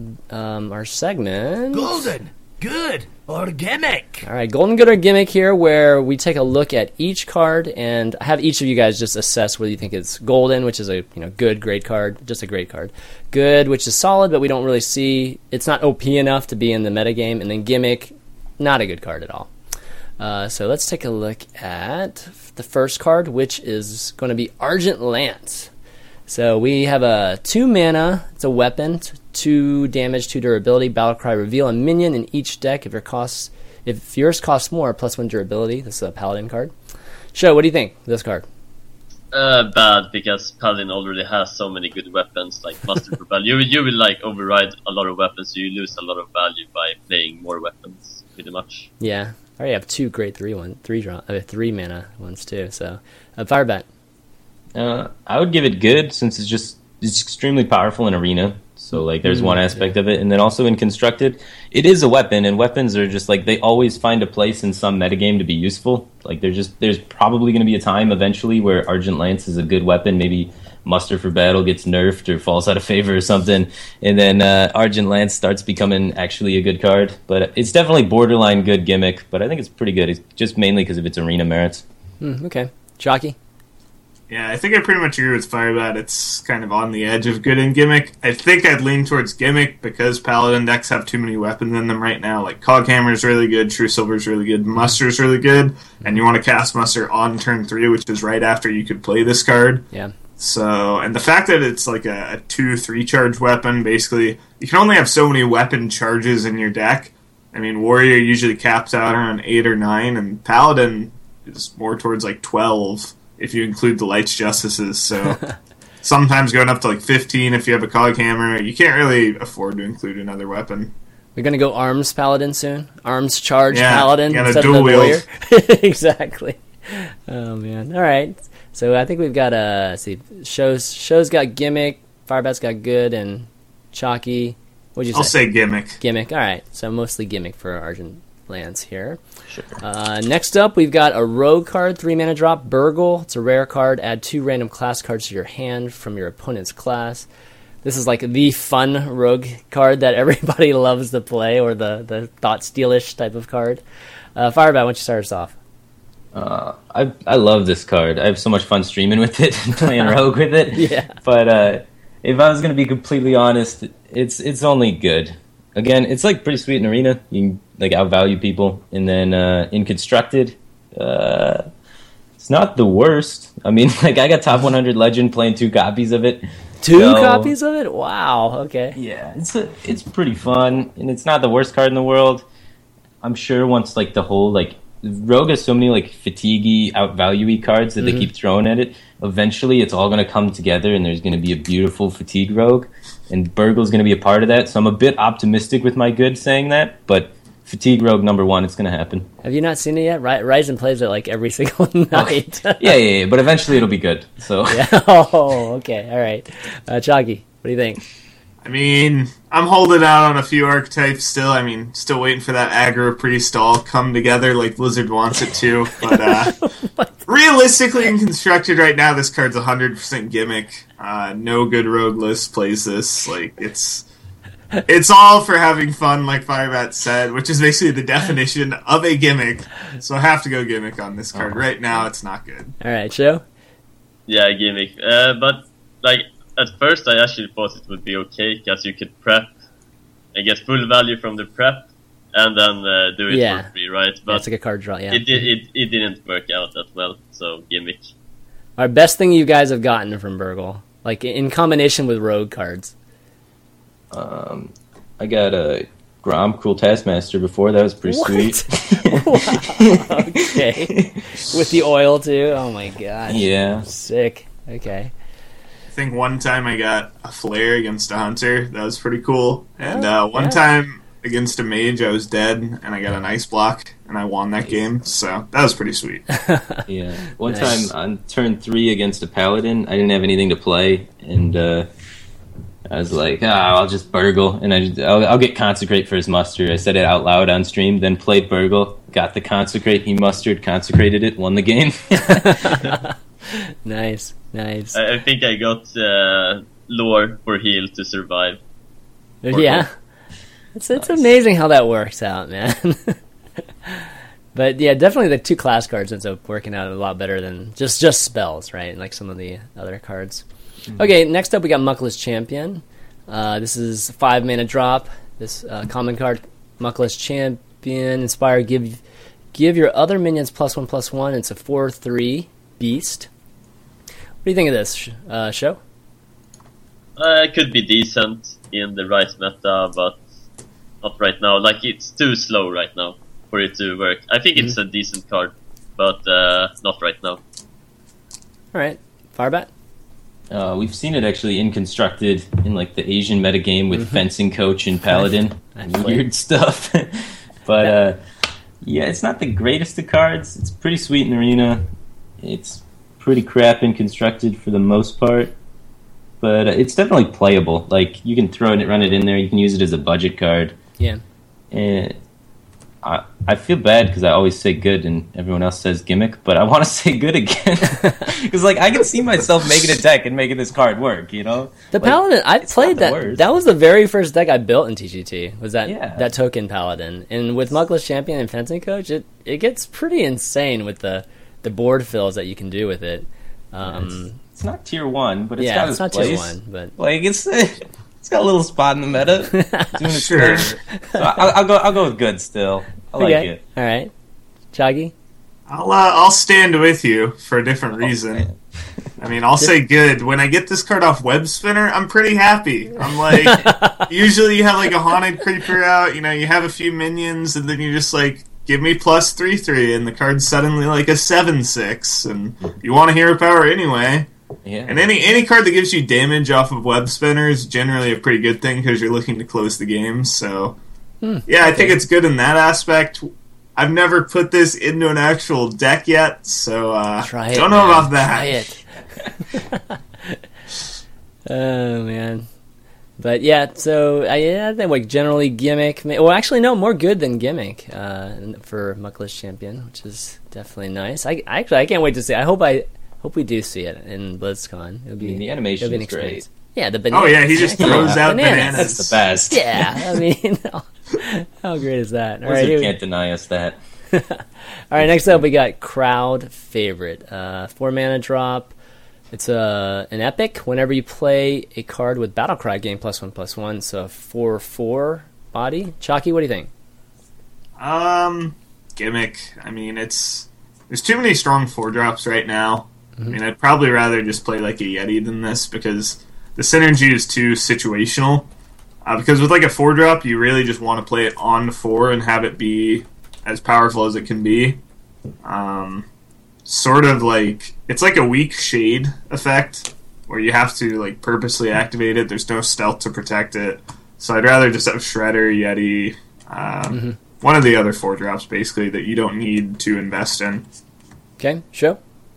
um, our segment. Golden, good, or gimmick. All right, Golden Good or Gimmick here, where we take a look at each card and have each of you guys just assess whether you think it's golden, which is a you know good, great card, just a great card. Good, which is solid, but we don't really see it's not O P enough to be in the metagame, and then Gimmick, not a good card at all. Uh, so let's take a look at the first card, which is going to be Argent Lance. So we have a two mana. It's a weapon, t- two damage, two durability. Battlecry, reveal a minion in each deck. If your costs, if yours costs more, plus one durability. This is a paladin card. Sho, what do you think of this card? Uh, bad, because Paladin already has so many good weapons, like Master for Value. You, will- you will like override a lot of weapons, so you lose a lot of value by playing more weapons, pretty much. Yeah, I already have two great three one three draw, uh, three mana ones too. So, uh, Firebat. Uh, I would give it good since it's just it's extremely powerful in arena. So like there's one aspect of it, and then also in constructed, it is a weapon, and weapons are just like they always find a place in some metagame to be useful. Like there's just there's probably going to be a time eventually where Argent Lance is a good weapon. Maybe Muster for Battle gets nerfed or falls out of favor or something, and then uh, Argent Lance starts becoming actually a good card. But it's definitely borderline good gimmick. But I think it's pretty good. It's just mainly because of its arena merits. Hmm, okay, Jockey. Yeah, I think I pretty much agree with Firebat. It's kind of on the edge of good and gimmick. I think I'd lean towards gimmick because Paladin decks have too many weapons in them right now. Like Coghammer's really good, True Silver's really good, Muster's really good, and you want to cast Muster on turn three, which is right after you could play this card. Yeah. So, and the fact that it's like a, a two, three charge weapon, basically, you can only have so many weapon charges in your deck. I mean, Warrior usually caps out around eight or nine, and Paladin is more towards like twelve. If you include the Lights Justices, so sometimes going up to like fifteen if you have a Cog Hammer. You can't really afford to include another weapon. We're gonna go Arms Paladin soon. Arms Charge Yeah, Paladin you got a instead dual of the wield. Warrior. Exactly. Oh man. All right. So I think we've got a let's see shows. Shows got gimmick. Firebat's got good and chalky. What'd you I'll say? say gimmick. Gimmick. All right. So mostly gimmick for Argent Lance here. Sure. Uh, next up, we've got a rogue card, three mana drop, Burgle. It's a rare card. Add two random class cards to your hand from your opponent's class. This is like the fun rogue card that everybody loves to play, or the, the thought stealish type of card. Uh, Firebat, why don't you start us off? Uh, I I love this card. I have so much fun streaming with it and playing rogue with it. Yeah. But uh, if I was going to be completely honest, it's it's only good. Again, it's like pretty sweet in Arena. You can like outvalue people, and then uh, in Constructed, uh, it's not the worst. I mean, like I got top one hundred Legend playing two copies of it. Two So, copies of it? Wow. Okay. Yeah, it's a, it's pretty fun, and it's not the worst card in the world. I'm sure once like the whole like Rogue has so many like fatigue-y, outvalue-y cards that Mm-hmm. they keep throwing at it. Eventually, it's all going to come together, and there's going to be a beautiful fatigue Rogue, and Burgle's going to be a part of that. So I'm a bit optimistic with my good saying that, but fatigue Rogue number one, it's going to happen. Have you not seen it yet? Ry- Ryzen plays it like every single night. yeah, yeah, yeah, but eventually it'll be good. So Yeah. Oh, okay. All right. Uh, Chalky, what do you think? I mean, I'm holding out on a few archetypes still. I mean, still waiting for that aggro priest to all come together like Blizzard wants it to. But uh, realistically, in Constructed right now, this card's one hundred percent gimmick. Uh, no good rogue list plays this. Like, it's it's all for having fun, like Firebat said, which is basically the definition of a gimmick. So I have to go gimmick on this card. Right now, it's not good. All right, Joe? Yeah, gimmick. Uh, but like at first, I actually thought it would be okay because you could prep and get full value from the prep, and then uh, do it Yeah. for free, right? But That's like a card draw, yeah. it, did, it it didn't work out that well. So gimmick. Our best thing you guys have gotten from Burgle, like in combination with rogue cards. um, I got a Grom Cruel Taskmaster before. That was pretty What? sweet. Wow. Okay. With the oil, too? Oh, my gosh. Yeah. Sick. Okay. I think one time I got a flare against a hunter. That was pretty cool. And Oh, uh, one yeah. time against a mage, I was dead, and I got an ice block, and I won that game. So that was pretty sweet. Yeah. One Nice. time on turn three against a paladin, I didn't have anything to play, and uh, I was like, ah, I'll just Burgle, and I, I'll, I'll get Consecrate for his muster. I said it out loud on stream, then played Burgle, got the Consecrate, he mustered, consecrated it, won the game. Nice. Nice. I, I think I got uh, lore for heal to survive. Yeah. It's it's Nice. amazing how that works out, man. But yeah, definitely the two class cards ends up working out a lot better than just, just spells, right? Like some of the other cards. Okay, next up we got Muckless Champion. Uh, this is five mana drop. This uh, common card, Muckless Champion, inspire, give give your other minions plus one plus one. It's a four three beast. What do you think of this sh- uh, show? Uh, it could be decent in the right meta, but not right now. Like, it's too slow right now for it to work. I think it's a decent card, but uh, not right now. All right, Firebat. Uh, we've seen it actually in Constructed in like the Asian metagame with Fencing Coach and Paladin. Actually. Weird stuff. But uh, yeah, it's not the greatest of cards. It's pretty sweet in Arena. It's pretty crap in Constructed for the most part. But uh, it's definitely playable. Like, you can throw it, run it in there. You can use it as a budget card. Yeah. And I, I feel bad because I always say good and everyone else says gimmick, but I want to say good again. Because, like, I can see myself making a deck and making this card work, you know? The Like, Paladin, I it's played not the that. worst. That was the very first deck I built in T G T. Was that Yeah. that token Paladin? And with Muckless Champion and Fencing Coach, it, it gets pretty insane with the, the board fills that you can do with it. Um, It's, it's not tier one, but it's yeah, got it's its not place. tier one, but Like, it's it's got a little spot in the meta. Doing its Sure. thing. So I'll, I'll go. I'll go with good still. I like okay, it. all right, Chaggy. I'll uh, I'll stand with you for a different reason. man. I mean, I'll say good. When I get this card off Web Spinner, I'm pretty happy. I'm like, usually you have like a haunted creeper out, you know, you have a few minions, and then you just like, give me plus three three, and the card's suddenly like a seven six, and you want a hero power anyway. Yeah. And any any card that gives you damage off of Web Spinner is generally a pretty good thing because you're looking to close the game. So, yeah, I think it's good in that aspect. I've never put this into an actual deck yet, so uh, Try it. don't know man. about that. Try it. Oh man, But yeah, so I, yeah, I think like generally Gimmick. Well, actually, no, more good than Gimmick uh, for Muckless Champion, which is definitely nice. I actually I can't wait to see. I hope I hope we do see it in BlizzCon. It'll be I mean, the animation it'll be an is great. experience. Yeah, the bananas. Oh yeah, he just throws out Bananas. bananas. That's the best. Yeah, I mean, how great is that? All right, Blizzard here we- can't deny us that. All right, next up we got Crowd Favorite. Uh, four mana drop. It's a, an epic. Whenever you play a card with Battlecry, gain plus one, plus one. So a four four body. Chalky, what do you think? Um, Gimmick. I mean, it's there's too many strong four drops right now. I mean, I'd probably rather just play like a Yeti than this because the synergy is too situational. Uh, because with like a four drop, you really just want to play it on four and have it be as powerful as it can be. Um, sort of like it's like a weak shade effect where you have to like purposely activate it. There's no stealth to protect it, so I'd rather just have Shredder, Yeti, uh, Mm-hmm. one of the other four drops basically that you don't need to invest in. Okay, show.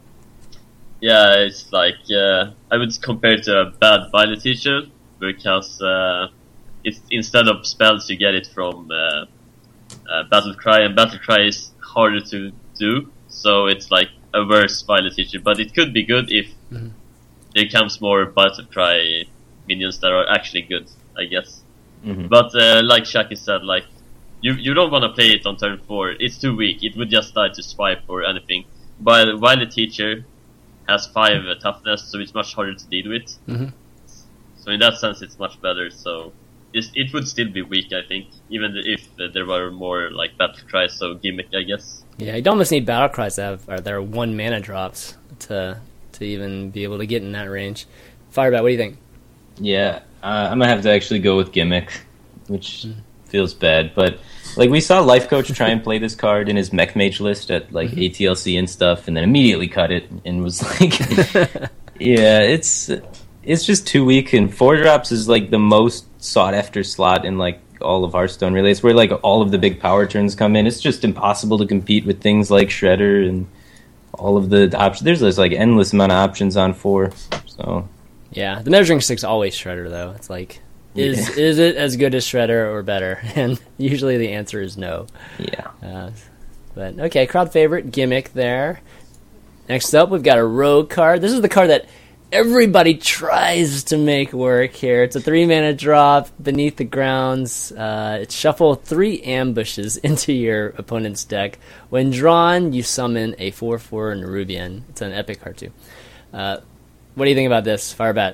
Yeah, it's like uh, I would compare it to a bad Violet Teacher because uh, it's instead of spells you get it from uh, uh, Battle Cry, and Battle Cry is harder to do, so it's like a worse Violet Teacher. But it could be good if Mhm. there comes more Battle Cry minions that are actually good, I guess. Mhm. But uh, like Shaki said, like you you don't want to play it on turn four. It's too weak. It would just die to swipe or anything. But Violet Teacher has five uh, toughness, so it's much harder to deal with. Mhm. So in that sense, it's much better. So it's, it would still be weak, I think, even if uh, there were more like Battle Cry, so Gimmick, I guess. Yeah, you'd almost need battle cries to have or their one mana drops to to even be able to get in that range. Firebat, what do you think? Yeah, uh, I'm gonna have to actually go with Gimmick, which Mm. feels bad. But like we saw Life Coach try and play this card in his Mech Mage list at like Mm-hmm. A T L C and stuff, and then immediately cut it and was like, yeah, it's it's just too weak. And four drops is like the most sought after slot in like all of Hearthstone. Really, it's where like all of the big power turns come in. It's just impossible to compete with things like Shredder and all of the options. There's this like endless amount of options on four. So Yeah, the measuring stick's always Shredder though. It's like, is Yeah. is it as good as Shredder or better? And usually the answer is no. yeah. Uh, but okay, crowd favorite Gimmick there. Next up, we've got a rogue card. This is the card that everybody tries to make work here. It's a three mana drop beneath the grounds. Uh, it's shuffle three ambushes into your opponent's deck. When drawn, you summon a four four Nerubian. It's an epic card too. Uh, what do you think about this, Firebat?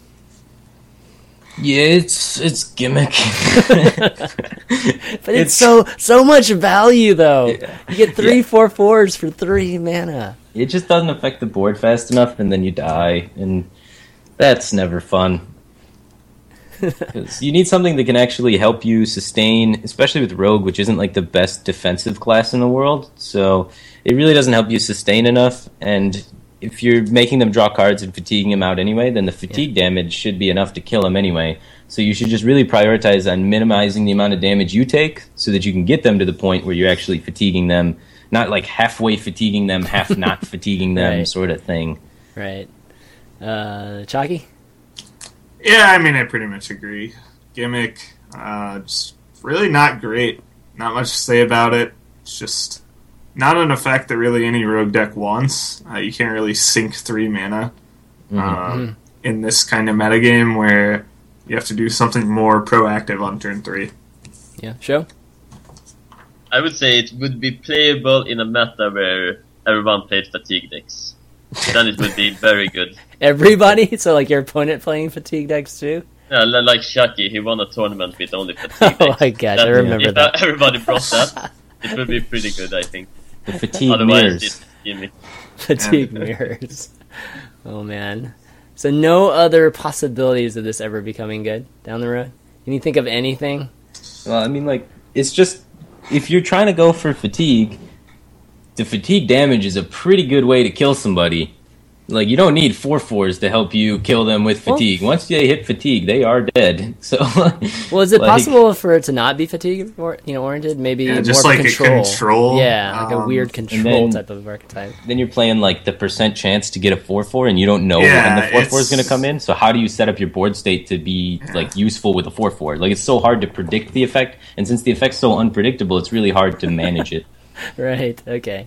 Yeah, it's it's Gimmick. But it's, so so much value though. Yeah. You get three Yeah. four fours for three mana. It just doesn't affect the board fast enough, and then you die, and that's never fun. 'Cause you need something that can actually help you sustain, especially with Rogue, which isn't like the best defensive class in the world. So it really doesn't help you sustain enough. And if you're making them draw cards and fatiguing them out anyway, then the fatigue damage should be enough to kill them anyway. So you should just really prioritize on minimizing the amount of damage you take, so that you can get them to the point where you're actually fatiguing them. Not like halfway fatiguing them, half not fatiguing them, Right. sort of thing. Right. Uh, Chalky? Yeah, I mean, I pretty much agree. Gimmick, uh, just really not great. Not much to say about it. It's just not an effect that really any rogue deck wants. Uh, you can't really sink three mana uh, in this kind of metagame where you have to do something more proactive on turn three. Yeah, show? I would say it would be playable in a meta where everyone played fatigue decks. Then it would be very good. Everybody? So, like, your opponent playing fatigue decks too? Yeah, li- like Shaki, he won a tournament with only fatigue Oh decks. my gosh, I That- remember if that. everybody brought that, it would be pretty good, I think. The fatigue Otherwise, mirrors. it's gimmick. Fatigue mirrors. Oh, man. So, no other possibilities of this ever becoming good down the road? Can you think of anything? Well, I mean, like, it's just, if you're trying to go for fatigue, the fatigue damage is a pretty good way to kill somebody. Like, you don't need four fours to help you kill them with fatigue. Well, once they hit fatigue, they are dead. So, well, is it like, possible for it to not be fatigue or, you know, oriented? Maybe yeah, more just like control. a control. Yeah, like um, a weird control then, type of archetype. Then you're playing like the percent chance to get a four four, and you don't know yeah, when the four four is going to come in. So how do you set up your board state to be yeah. like useful with a four four? Like, it's so hard to predict the effect, and since the effect's so unpredictable, it's really hard to manage it. Right. Okay.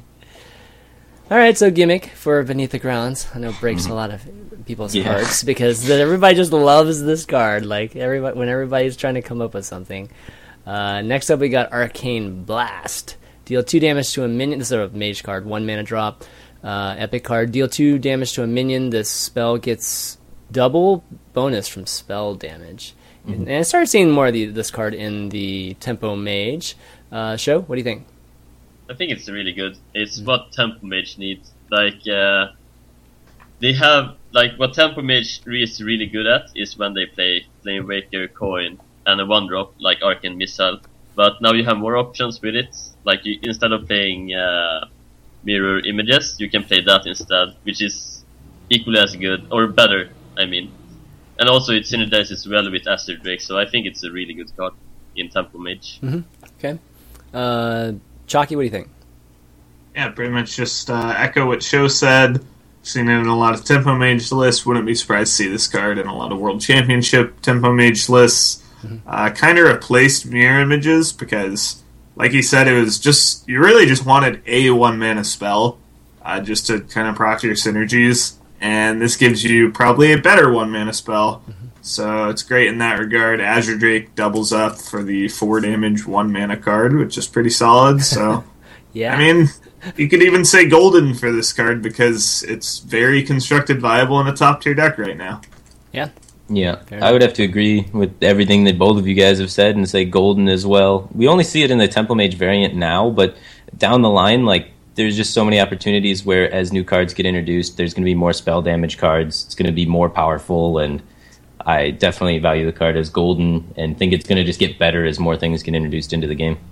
All right, so Gimmick for Beneath the Grounds. I know it breaks a lot of people's Yeah. hearts because everybody just loves this card. Like everybody, when everybody's trying to come up with something. Uh, next up, we got Arcane Blast. Deal two damage to a minion. This is a mage card, one mana drop. Uh, epic card. Deal two damage to a minion. This spell gets double bonus from spell damage. Mm-hmm. And I started seeing more of the, this card in the Tempo Mage uh, show. What do you think? I think it's really good. It's what Tempo Mage needs. Like, uh, they have, like, what Tempo Mage is really good at is when they play Flame Waker, Coin, and a one drop like Arcane Missile. But now you have more options with it. Like, you, instead of playing uh, Mirror Images, you can play that instead, which is equally as good, or better, I mean. And also it synergizes well with Aster Drake, so I think it's a really good card in Tempo Mage. Mm-hmm. Okay. Uh... Chalky, what do you think? Yeah, pretty much just uh, echo what Sho said. Seen it in a lot of Tempo Mage lists. Wouldn't be surprised to see this card in a lot of World Championship Tempo Mage lists. Mm-hmm. Uh, kind of replaced Mirror Images because, like he said, it was just you really just wanted a one mana spell uh, just to kind of proc your synergies, and this gives you probably a better one mana spell. Mm-hmm. So it's great in that regard. Azure Drake doubles up for the four damage, one mana card, which is pretty solid. So, yeah, I mean, you could even say golden for this card because it's very constructed viable in a top tier deck right now. Yeah. Yeah, I would have to agree with everything that both of you guys have said and say golden as well. We only see it in the Tempo Mage variant now, but down the line, like, there's just so many opportunities where as new cards get introduced, there's going to be more spell damage cards. It's going to be more powerful, and I definitely value the card as golden and think it's going to just get better as more things get introduced into the game.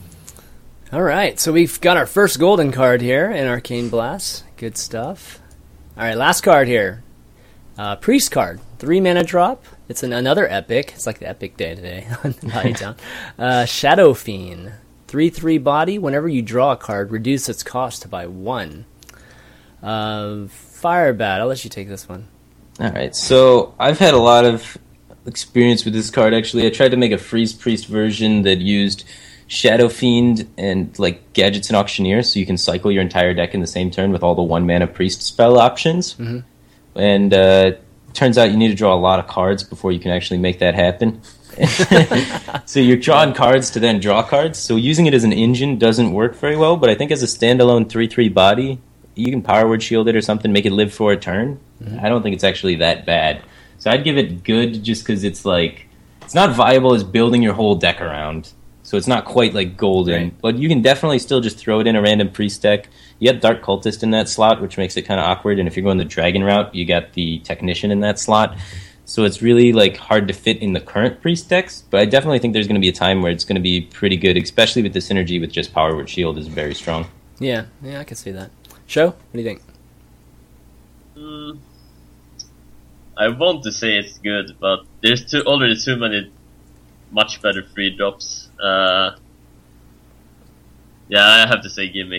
All right, so we've got our first golden card here in Arcane Blast. Good stuff. All right, last card here. Uh, Priest card. Three mana drop. It's an, another epic. It's like the epic day today on Value Town. Uh, Shadow Fiend. three three body. Whenever you draw a card, reduce its cost by one. Uh, Fire Bat. I'll let you take this one. All right, so I've had a lot of experience with this card, actually. I tried to make a Freeze Priest version that used Shadow Fiend and like Gadgets and Auctioneer, so you can cycle your entire deck in the same turn with all the one-mana Priest spell options. Mm-hmm. And uh, turns out you need to draw a lot of cards before you can actually make that happen. So you're drawing cards to then draw cards, so using it as an engine doesn't work very well, but I think as a standalone three three body, you can Power Word Shield it or something, make it live for a turn. Mm-hmm. I don't think it's actually that bad. So I'd give it good just because it's like, it's not viable as building your whole deck around. So it's not quite like golden, right. But you can definitely still just throw it in a random priest deck. You have Dark Cultist in that slot, which makes it kind of awkward. And if you're going the Dragon route, you got the Technician in that slot. So it's really like hard to fit in the current priest decks. But I definitely think there's going to be a time where it's going to be pretty good, especially with the synergy with just Power Word Shield is very strong. Yeah, yeah, I can see that. Sho, what do you think? Mm, I want to say it's good, but there's too, already too many much better free drops. Uh, yeah, I have to say Gimmick.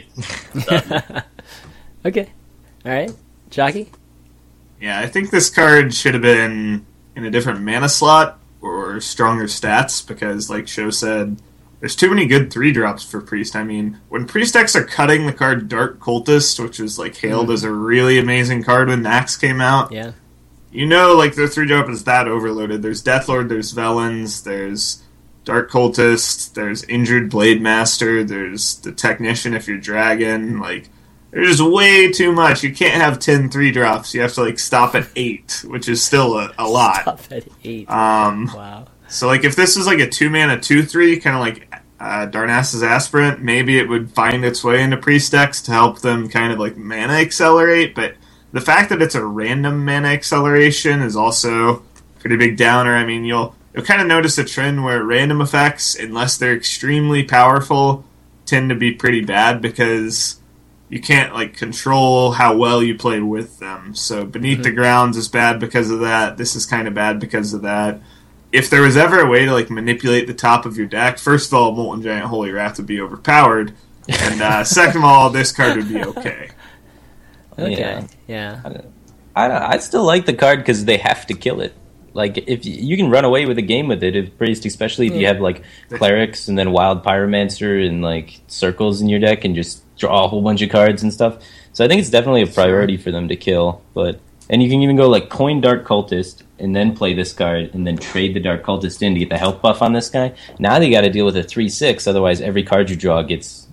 Okay. All right. Jockey? Yeah, I think this card should have been in a different mana slot or stronger stats because, like Sho said, there's too many good three drops for Priest. I mean, when Priest decks are cutting the card Dark Cultist, which was like hailed mm. as a really amazing card when Nax came out, yeah, you know, like their three drop is that overloaded. There's Deathlord, there's Velens, there's Dark Cultist, there's Injured Blade Master, there's the Technician if you're Dragon. Like, there's way too much. You can't have ten three drops. You have to like stop at eight, which is still a, a lot. Stop at eight. Um, wow. So, like, if this was like a two mana two three, kind of like uh, Darnassus Aspirant, maybe it would find its way into Priest decks to help them kind of like mana accelerate. But the fact that it's a random mana acceleration is also a pretty big downer. I mean, you'll you'll kind of notice a trend where random effects, unless they're extremely powerful, tend to be pretty bad because you can't like control how well you play with them. So Beneath mm-hmm. the Grounds is bad because of that. This is kind of bad because of that. If there was ever a way to like manipulate the top of your deck, first of all, Molten Giant Holy Wrath would be overpowered, and uh, second of all, this card would be okay. Okay, yeah. yeah. I, I, I still like the card because they have to kill it. Like, if you, you can run away with a game with it, if priest, especially if you have like clerics and then wild pyromancer and like circles in your deck and just draw a whole bunch of cards and stuff. So I think it's definitely a priority for them to kill. But and you can even go like coin Dark Cultist and then play this card and then trade the Dark Cultist in to get the health buff on this guy. Now they got to deal with a three six, otherwise every card you draw gets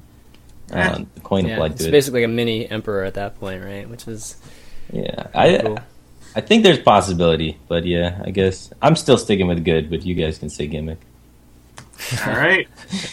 uh, the coin yeah, applied to it's it. It's basically like a mini emperor at that point, right? Which is yeah, I. cool. I think there's possibility, but yeah, I guess I'm still sticking with good, but you guys can say gimmick. All right.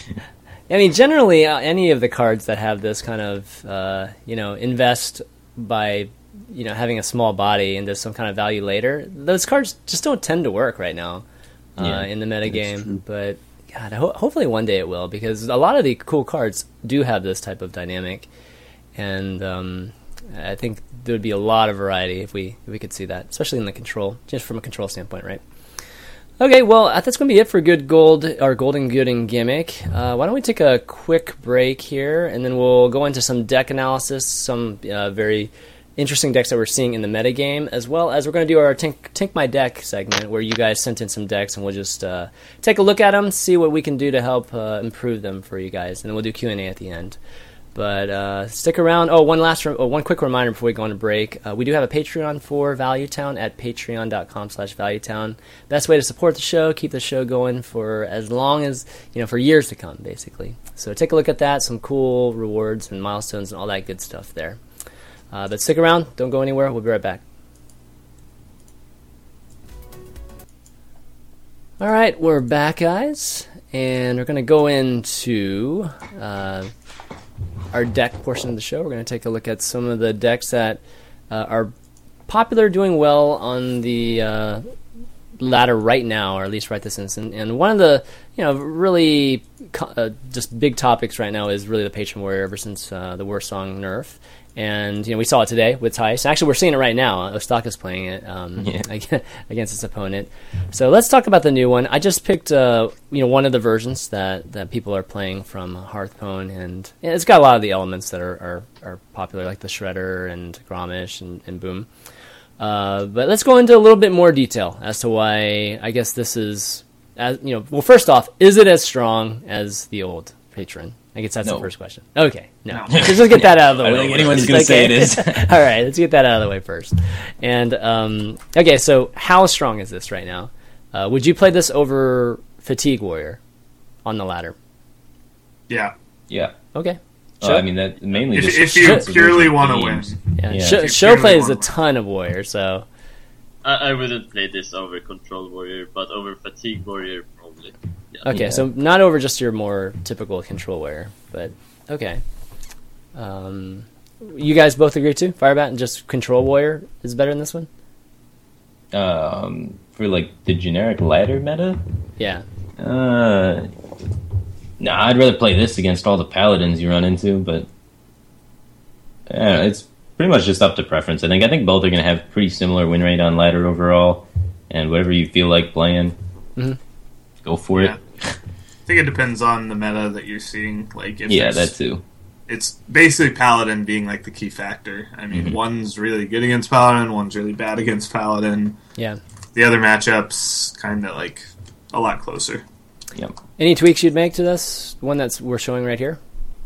I mean, generally, uh, any of the cards that have this kind of, uh, you know, invest by, you know, having a small body into some kind of value later, those cards just don't tend to work right now uh, yeah, in the metagame. But, God, ho- hopefully one day it will, because a lot of the cool cards do have this type of dynamic. And um, I think there would be a lot of variety if we if we could see that, especially in the control, just from a control standpoint, right? Okay, well, that's going to be it for Good Gold, or Golden Good and Gimmick. Uh, why don't we take a quick break here, and then we'll go into some deck analysis, some uh, very interesting decks that we're seeing in the metagame, as well as we're going to do our Tink, Tink My Deck segment, where you guys sent in some decks, and we'll just uh, take a look at them, see what we can do to help uh, improve them for you guys, and then we'll do Q and A at the end. But uh, stick around. Oh, one last, re- oh, one quick reminder before we go on a break. Uh, we do have a Patreon for ValueTown at patreon.com slash ValueTown. Best way to support the show, keep the show going for as long as, you know, for years to come, basically. So take a look at that. Some cool rewards and milestones and all that good stuff there. Uh, but stick around. Don't go anywhere. We'll be right back. All right, we're back, guys. And we're going to go into... Uh, our deck portion of the show. We're going to take a look at some of the decks that uh, are popular, doing well on the uh, ladder right now, or at least right this instant. And one of the, you know, really co- uh, just big topics right now is really the Patron Warrior ever since uh, the Warsong nerf. And, you know, we saw it today with Tice. Actually, we're seeing it right now. Ostaka's playing it um, yeah. against its opponent. So let's talk about the new one. I just picked, uh, you know, one of the versions that, that people are playing from Hearthstone, and yeah, it's got a lot of the elements that are, are, are popular, like the Shredder and Gromish and, and Boom. Uh, but let's go into a little bit more detail as to why I guess this is, as you know, well, first off, is it as strong as the old Patron? I guess that's no. the first question. Okay, no. no. Let's just get that out of the way. I don't think anyone's going to say it is. All right, let's get that out of the way first. And, um, okay, so how strong is this right now? Uh, would you play this over Fatigue Warrior on the ladder? Yeah. Yeah. Okay. Uh, I mean, that mainly if, just... If you purely want to win. Yeah, yeah. Show, Show plays a ton of Warrior, so... I, I wouldn't play this over Control Warrior, but over Fatigue Warrior, probably. Yeah. Okay, yeah. so not over just your more typical Control Warrior, but okay. Um, you guys both agree too? Firebat and just Control Warrior is better than this one? Um, for like the generic ladder meta? Yeah. Uh, nah, I'd rather play this against all the paladins you run into, but yeah, it's pretty much just up to preference. I think I think both are going to have pretty similar win rate on ladder overall, and whatever you feel like playing, mm-hmm. go for yeah. it. I think it depends on the meta that you're seeing. Like, if yeah, that too. It's basically Paladin being like the key factor. I mean, mm-hmm. one's really good against Paladin, one's really bad against Paladin. Yeah. The other matchups kind of like a lot closer. Yep. Any tweaks you'd make to this one that's we're showing right here?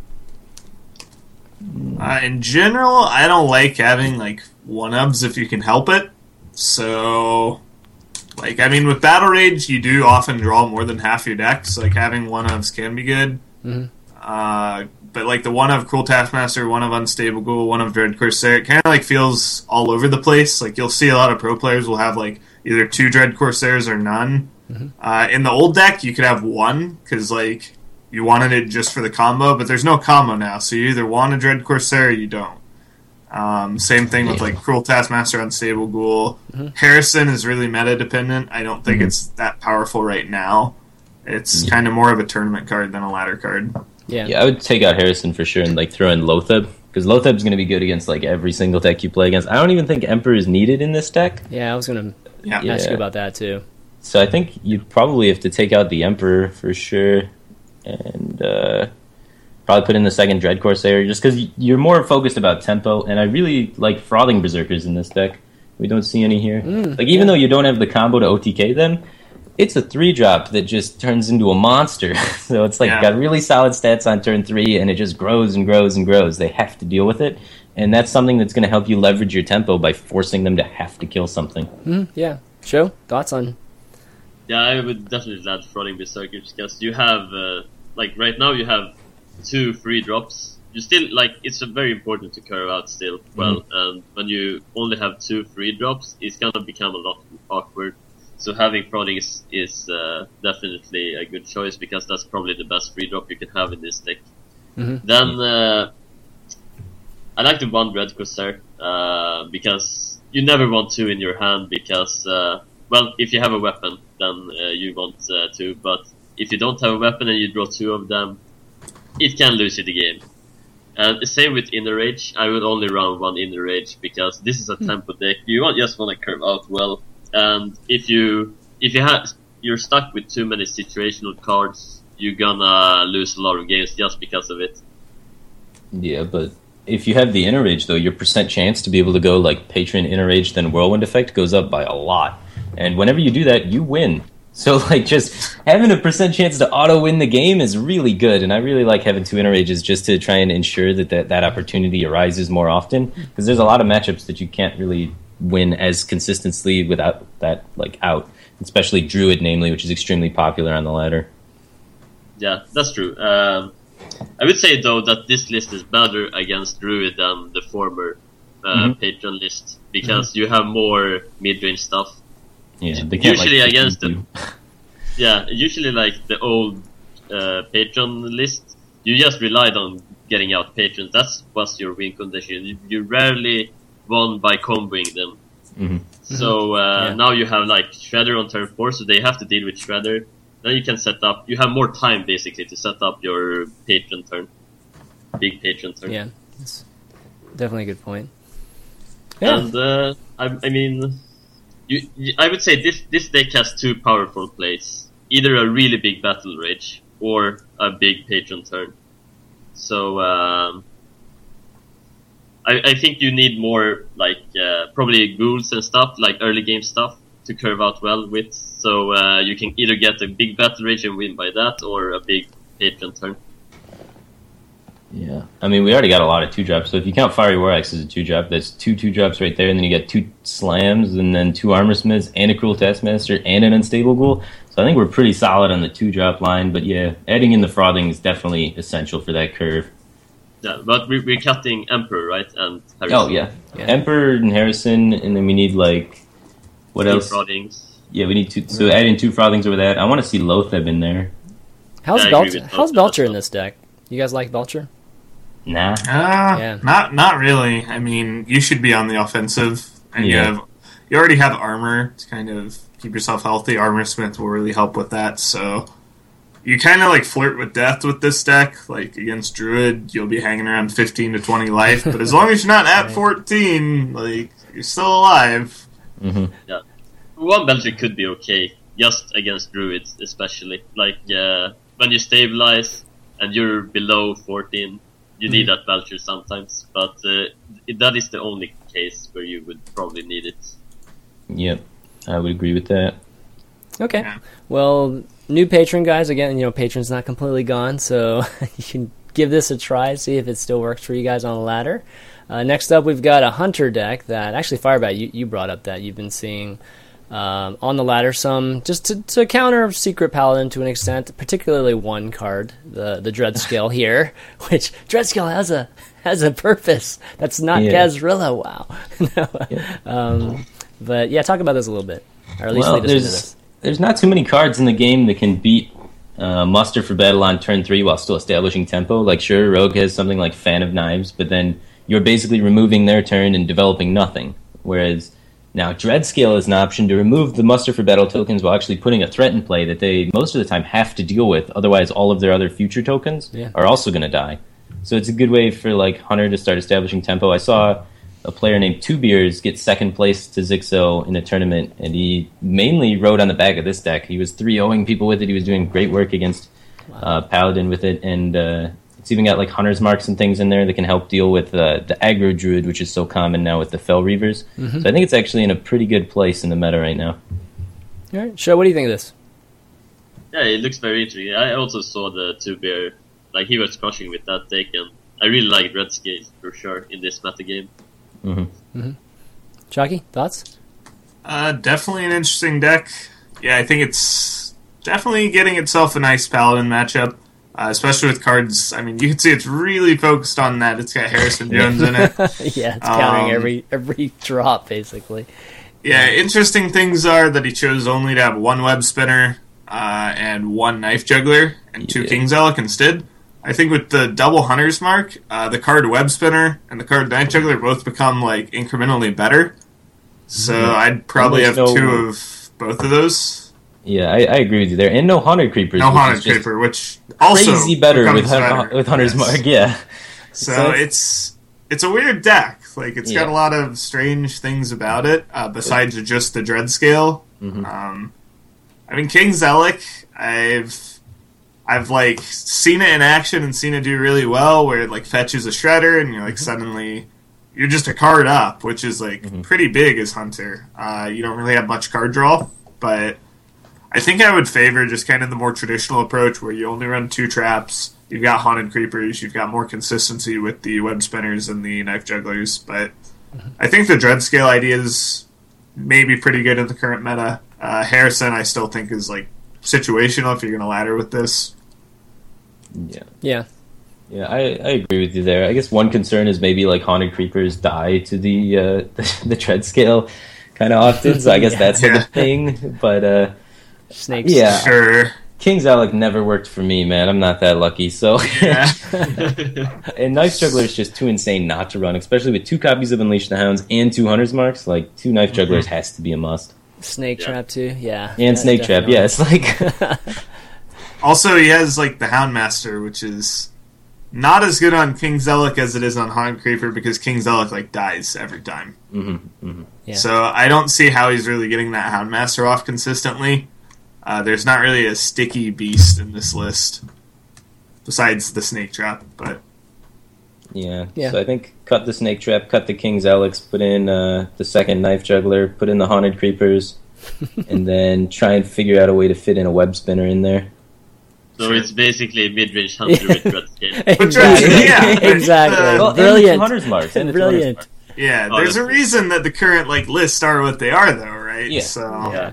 Uh, in general, I don't like having like one-ups if you can help it. So, like, I mean, with Battle Rage, you do often draw more than half your decks. Like, having one-ups can be good. Mm-hmm. Uh, but, like, the one of Cruel Taskmaster, one of Unstable Ghoul, one of Dread Corsair, it kind of, like, feels all over the place. Like, you'll see a lot of pro players will have, like, either two Dread Corsairs or none. Mm-hmm. Uh, in the old deck, you could have one, because, like, you wanted it just for the combo, but there's no combo now, so you either want a Dread Corsair or you don't. Um, same thing with, like, Cruel Taskmaster, Unstable Ghoul. Mm-hmm. Harrison is really meta-dependent. I don't think mm-hmm. it's that powerful right now. It's yeah. kind of more of a tournament card than a ladder card. Yeah, yeah, I would take out Harrison for sure and like throw in Lothab because Lotheb's going to be good against like every single deck you play against. I don't even think Emperor is needed in this deck. Yeah, I was going to Yeah. ask Yeah. you about that too. So I think you'd probably have to take out the Emperor for sure, and uh, probably put in the second Dread Corsair, just because you're more focused about tempo, and I really like Frothing Berserkers in this deck. We don't see any here. Mm, like, even yeah. though you don't have the combo to O T K them, it's a three-drop that just turns into a monster. So it's like Yeah. got really solid stats on turn three, and it just grows and grows and grows. They have to deal with it, and that's something that's going to help you leverage your tempo by forcing them to have to kill something. Mm, yeah. Show thoughts on? Yeah, I would definitely add Frothing Berserkers because you have, uh, like right now you have two free drops. You still, like, it's uh, very important to curve out still well, and when you only have two free drops, it's gonna become a lot awkward. So having Frothing is, is uh, definitely a good choice because that's probably the best free drop you can have in this deck. Mhm. Then, uh, I like the one Dread Corsair, uh, because you never want two in your hand because, uh, well, if you have a weapon, then uh, you want uh, two, but if you don't have a weapon and you draw two of them, it can lose you the game. And the same with Inner Rage, I would only run one Inner Rage because this is a tempo deck. You want, just want to curve out well, and if you if you have you're stuck with too many situational cards, you're gonna lose a lot of games just because of it. Yeah, but if you have the Inner Rage, though, your percent chance to be able to go like Patron, Inner Rage, then Whirlwind Effect goes up by a lot. And whenever you do that, you win. So, like, just having a percent chance to auto-win the game is really good, and I really like having two Inner Rages just to try and ensure that that, that opportunity arises more often, because there's a lot of matchups that you can't really win as consistently without that, like, out. Especially Druid, namely, which is extremely popular on the ladder. Yeah, that's true. Um, I would say, though, that this list is better against Druid than the former uh, Mhm. Patron list, because you have more mid-range stuff. Yeah, they can't, Usually like, against you. them. Yeah, usually like the old uh, Patron list, you just relied on getting out Patrons. That was your win condition. You, you rarely won by comboing them. Mhm. So uh, Yeah. now you have like Shredder on turn four, so they have to deal with Shredder. Then you can set up. You have more time basically to set up your Patron turn, big Patron turn. Yeah, that's definitely a good point. Yeah. And uh, I, I mean, you, you, I would say this this deck has two powerful plays: either a really big Battle Rage or a big Patron turn. So um, I, I think you need more like uh, probably ghouls and stuff, like early game stuff, to curve out well with. So uh, you can either get a big Battle Rage and win by that, or a big Patron turn. Yeah, I mean, we already got a lot of two drops. So if you count Fiery War Axe as a two drop, that's two two drops right there, and then you get two slams, and then two Armor Smiths, and a Cruel Taskmaster, and an Unstable Ghoul. So I think we're pretty solid on the two drop line. But yeah, adding in the Frothing is definitely essential for that curve. Yeah, but we, we're cutting Emperor, right? And Harrison. Oh yeah. Yeah. Emperor and Harrison, and then we need like what Two else? Frothings. Yeah, we need two. So add in two Frothings over that. I want to see Lotheb in there. How's I agree Belcher? with How's both of Belcher us. in this deck? You guys like Belcher? Nah. Uh, Yeah. Not not really. I mean, you should be on the offensive, and you Yeah. have you already have armor to kind of keep yourself healthy. Armor Smith will really help with that. So you kind of like flirt with death with this deck. Like against Druid, you'll be hanging around fifteen to twenty life, but as long as you're not at fourteen, like you're still alive. hmm One Belcher could be okay, just against Druids especially. Like, uh, when you stabilize and you're below fourteen, you need that Belcher sometimes. But uh, it, that is the only case where you would probably need it. Yep, I would agree with that. Okay. Yeah. Well, new patron guys. Again, you know, patron's not completely gone, so you can give this a try, see if it still works for you guys on the ladder. Uh, next up, we've got a hunter deck that actually Firebat. You, you brought up that you've been seeing um, on the ladder some just to, to counter Secret Paladin to an extent, particularly one card, the the Dreadscale here, which Dreadscale has a has a purpose. That's not Yeah. Gazrilla. Wow. No. Yeah. Um, but yeah, talk about this a little bit, or at least Well, lead us into there's this. there's not too many cards in the game that can beat uh, muster for battle on turn three while still establishing tempo. Like, sure, Rogue has something like Fan of Knives, but then you're basically removing their turn and developing nothing. Whereas now Dreadscale is an option to remove the muster for battle tokens while actually putting a threat in play that they most of the time have to deal with. Otherwise, all of their other future tokens Yeah. are also going to die. So it's a good way for like Hunter to start establishing tempo. I saw a player named Two Beers get second place to Zixo in a tournament, and he mainly rode on the back of this deck. He was three oh-ing people with it. He was doing great work against uh, Paladin with it, and uh, it's even got like Hunter's Marks and things in there that can help deal with uh, the aggro Druid, which is so common now with the Fel Reavers. Mm-hmm. So I think it's actually in a pretty good place in the meta right now. All right, Sho, what do you think of this? Yeah, it looks very interesting. I also saw the Two Bear, like he was crushing with that deck, and I really like Red Scale for sure in this meta game. Mm-hmm. Mm-hmm. Chalky, thoughts? Uh, definitely an interesting deck. Yeah, I think it's definitely getting itself a nice Paladin matchup, uh, especially with cards. I mean, you can see it's really focused on that. It's got Harrison Jones in it. Yeah, it's countering Um, every every drop, basically. Yeah, interesting things are that he chose only to have one Web Spinner uh, and one Knife Juggler and two Yeah. King's Elk instead. I think with the double Hunter's Mark, uh, the card Web Spinner and the card Knife Juggler both become like incrementally better. So Mm-hmm. I'd probably have There's no- two of both of those. Yeah, I, I agree with you there. And no Haunted Creepers. No which is Haunted just Creeper, which also crazy better with, becomes Hun- better. with Hunter's Yes. Mark, yeah. So So- it's it's a weird deck. Like it's got Yeah. a lot of strange things about it, uh, besides just the dread scale. Mhm. Um, I mean, King Zealot, I've I've like seen it in action and seen it do really well, where it like fetches a shredder and you're like suddenly you're just a card up, which is like Mhm. pretty big as Hunter. Uh, you don't really have much card draw, but I think I would favor just kind of the more traditional approach where you only run two traps. You've got Haunted Creepers, you've got more consistency with the Web Spinners and the Knife Jugglers, but I think the Dread Scale idea is maybe pretty good in the current meta. Uh, Harrison, I still think, is like situational if you're going to ladder with this. Yeah. Yeah. Yeah, I, I agree with you there. I guess one concern is maybe like Haunted Creepers die to the uh, the, the tread scale kind of often, so I guess Yeah. that's Yeah. the thing. But uh, Snakes. yeah, Sure. King's Alec never worked for me, man. I'm not that lucky. So, Yeah. and Knife Juggler is just too insane not to run, especially with two copies of Unleash the Hounds and two Hunter's Marks. Like two Knife Jugglers has to be a must, Snake Yeah. Trap too. Yeah. and Yeah, Snake Trap. definitely. Yeah, it's like Also, he has like the Houndmaster, which is not as good on King Zealot as it is on Haunted Creeper because King Zealot like dies every time. mhm, mhm. Yeah. So I don't see how he's really getting that Houndmaster off consistently. Uh, there's not really a sticky beast in this list besides the Snake Trap, but Yeah. Yeah. So I think cut the Snake Trap, cut the King's Alex, put in uh, the second Knife Juggler, put in the Haunted Creepers, and then try and figure out a way to fit in a Web Spinner in there. So it's basically mid-range hunter with red scale. Exactly. Yeah, but, exactly. uh, Well, and Brilliant. two Hunter's Marks. And the two Hunter's Brilliant. Marks. yeah, Oh, there's a that's- reason that the current like lists are what they are, though, right? Yeah. So Yeah.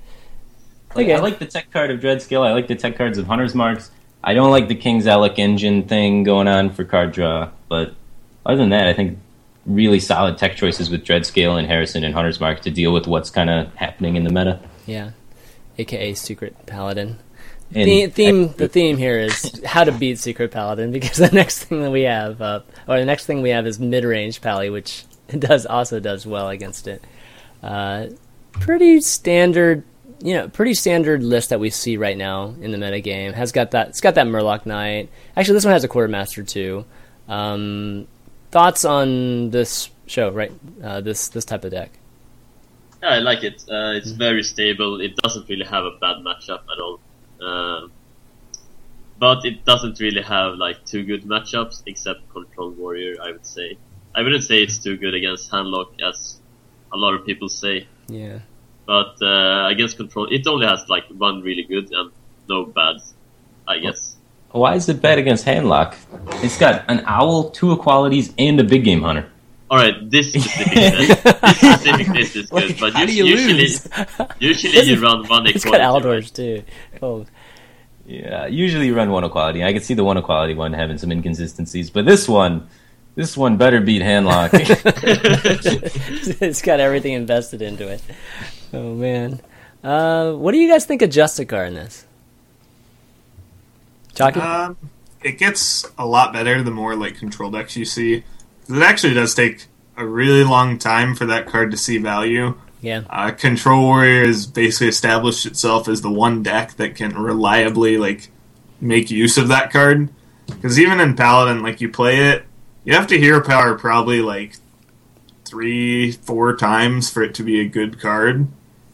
Like, Okay. I like the tech card of Dread Scale. I like the tech cards of Hunter's Marks. I don't like the King's Alec engine thing going on for card draw. But other than that, I think really solid tech choices with Dread Scale and Harrison and Hunter's Mark to deal with what's kind of happening in the meta. Yeah. A K A Secret Paladin. And The theme, I- the theme here is how to beat Secret Paladin, because the next thing that we have, uh, or the next thing we have is mid-range Pally, which does also does well against it. Uh, pretty standard, you know, pretty standard list that we see right now in the metagame. Has got that, it's got that Murloc Knight. Actually, this one has a Quartermaster too. Um, thoughts on this show, right? Uh, this this type of deck. Yeah, I like it. Uh, it's very stable. It doesn't really have a bad matchup at all. Um, but it doesn't really have like two good matchups except Control Warrior, I would say. I wouldn't say it's too good against Handlock as a lot of people say. Yeah. But uh, against Control, it only has like one really good and no bad, I guess. Why is it bad against Handlock? It's got an Owl, two Equalities, and a Big Game Hunter. Alright, this specific list, this specific list is good, Like, but how do us- you usually, lose? usually you run one It's got equality. right? Aldors too. Oh. Yeah, usually you run one Equality. I can see the one Equality one having some inconsistencies, but this one, this one better beat Handlock. It's got everything invested into it. Oh man, uh, what do you guys think of Justicar in this? Chalky? Um, it gets a lot better the more like control decks you see. It actually does take a really long time for that card to see value. yeah, Uh, Control Warrior has basically established itself as the one deck that can reliably like make use of that card. Because even in Paladin, like, you play it, you have to hero power probably, like, three, four times for it to be a good card.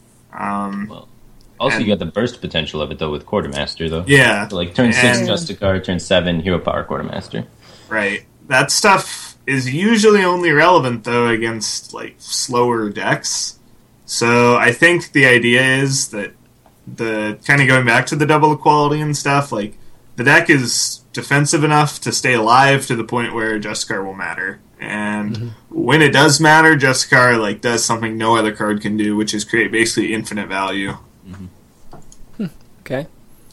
Um, Well, also, and- you got the burst potential of it, though, with Quartermaster, though. yeah. So, like, turn six, And- Justicar, turn seven, hero power, Quartermaster. Right. That stuff is usually only relevant, though, against, like, slower decks. So I think the idea is that the kind of going back to the double equality and stuff, like, the deck is defensive enough to stay alive to the point where Justicar will matter. And mm-hmm. when it does matter, Justicar, like, does something no other card can do, which is create basically infinite value. Mm-hmm. Hmm. Okay.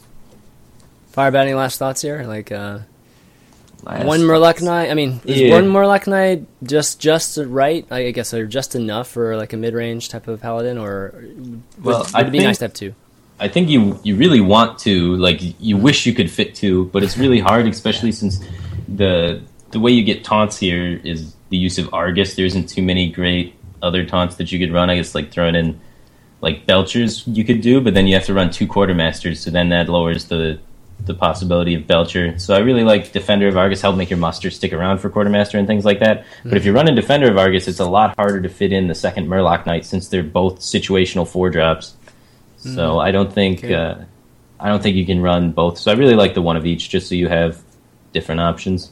Firebat, any last thoughts here? Like, uh... Last one Murloc Knight. I mean, is yeah. one Murloc Knight just just right? I guess, or just enough for like a mid range type of paladin, or would, well, would I'd it be think, nice to have two? I think you you really want to, like, you wish you could fit two, but it's really hard, especially since the the way you get taunts here is the use of Argus. There isn't too many great other taunts that you could run. I guess like throwing in like Belchers you could do, but then you have to run two Quartermasters, so then that lowers the the possibility of Belcher. So I really like Defender of Argus, help make your muster stick around for Quartermaster and things like that. Mm-hmm. But if you're running Defender of Argus, it's a lot harder to fit in the second Murloc Knight since they're both situational four drops. Mm-hmm. So I don't think okay. uh, I don't think you can run both. So I really like the one of each, just so you have different options.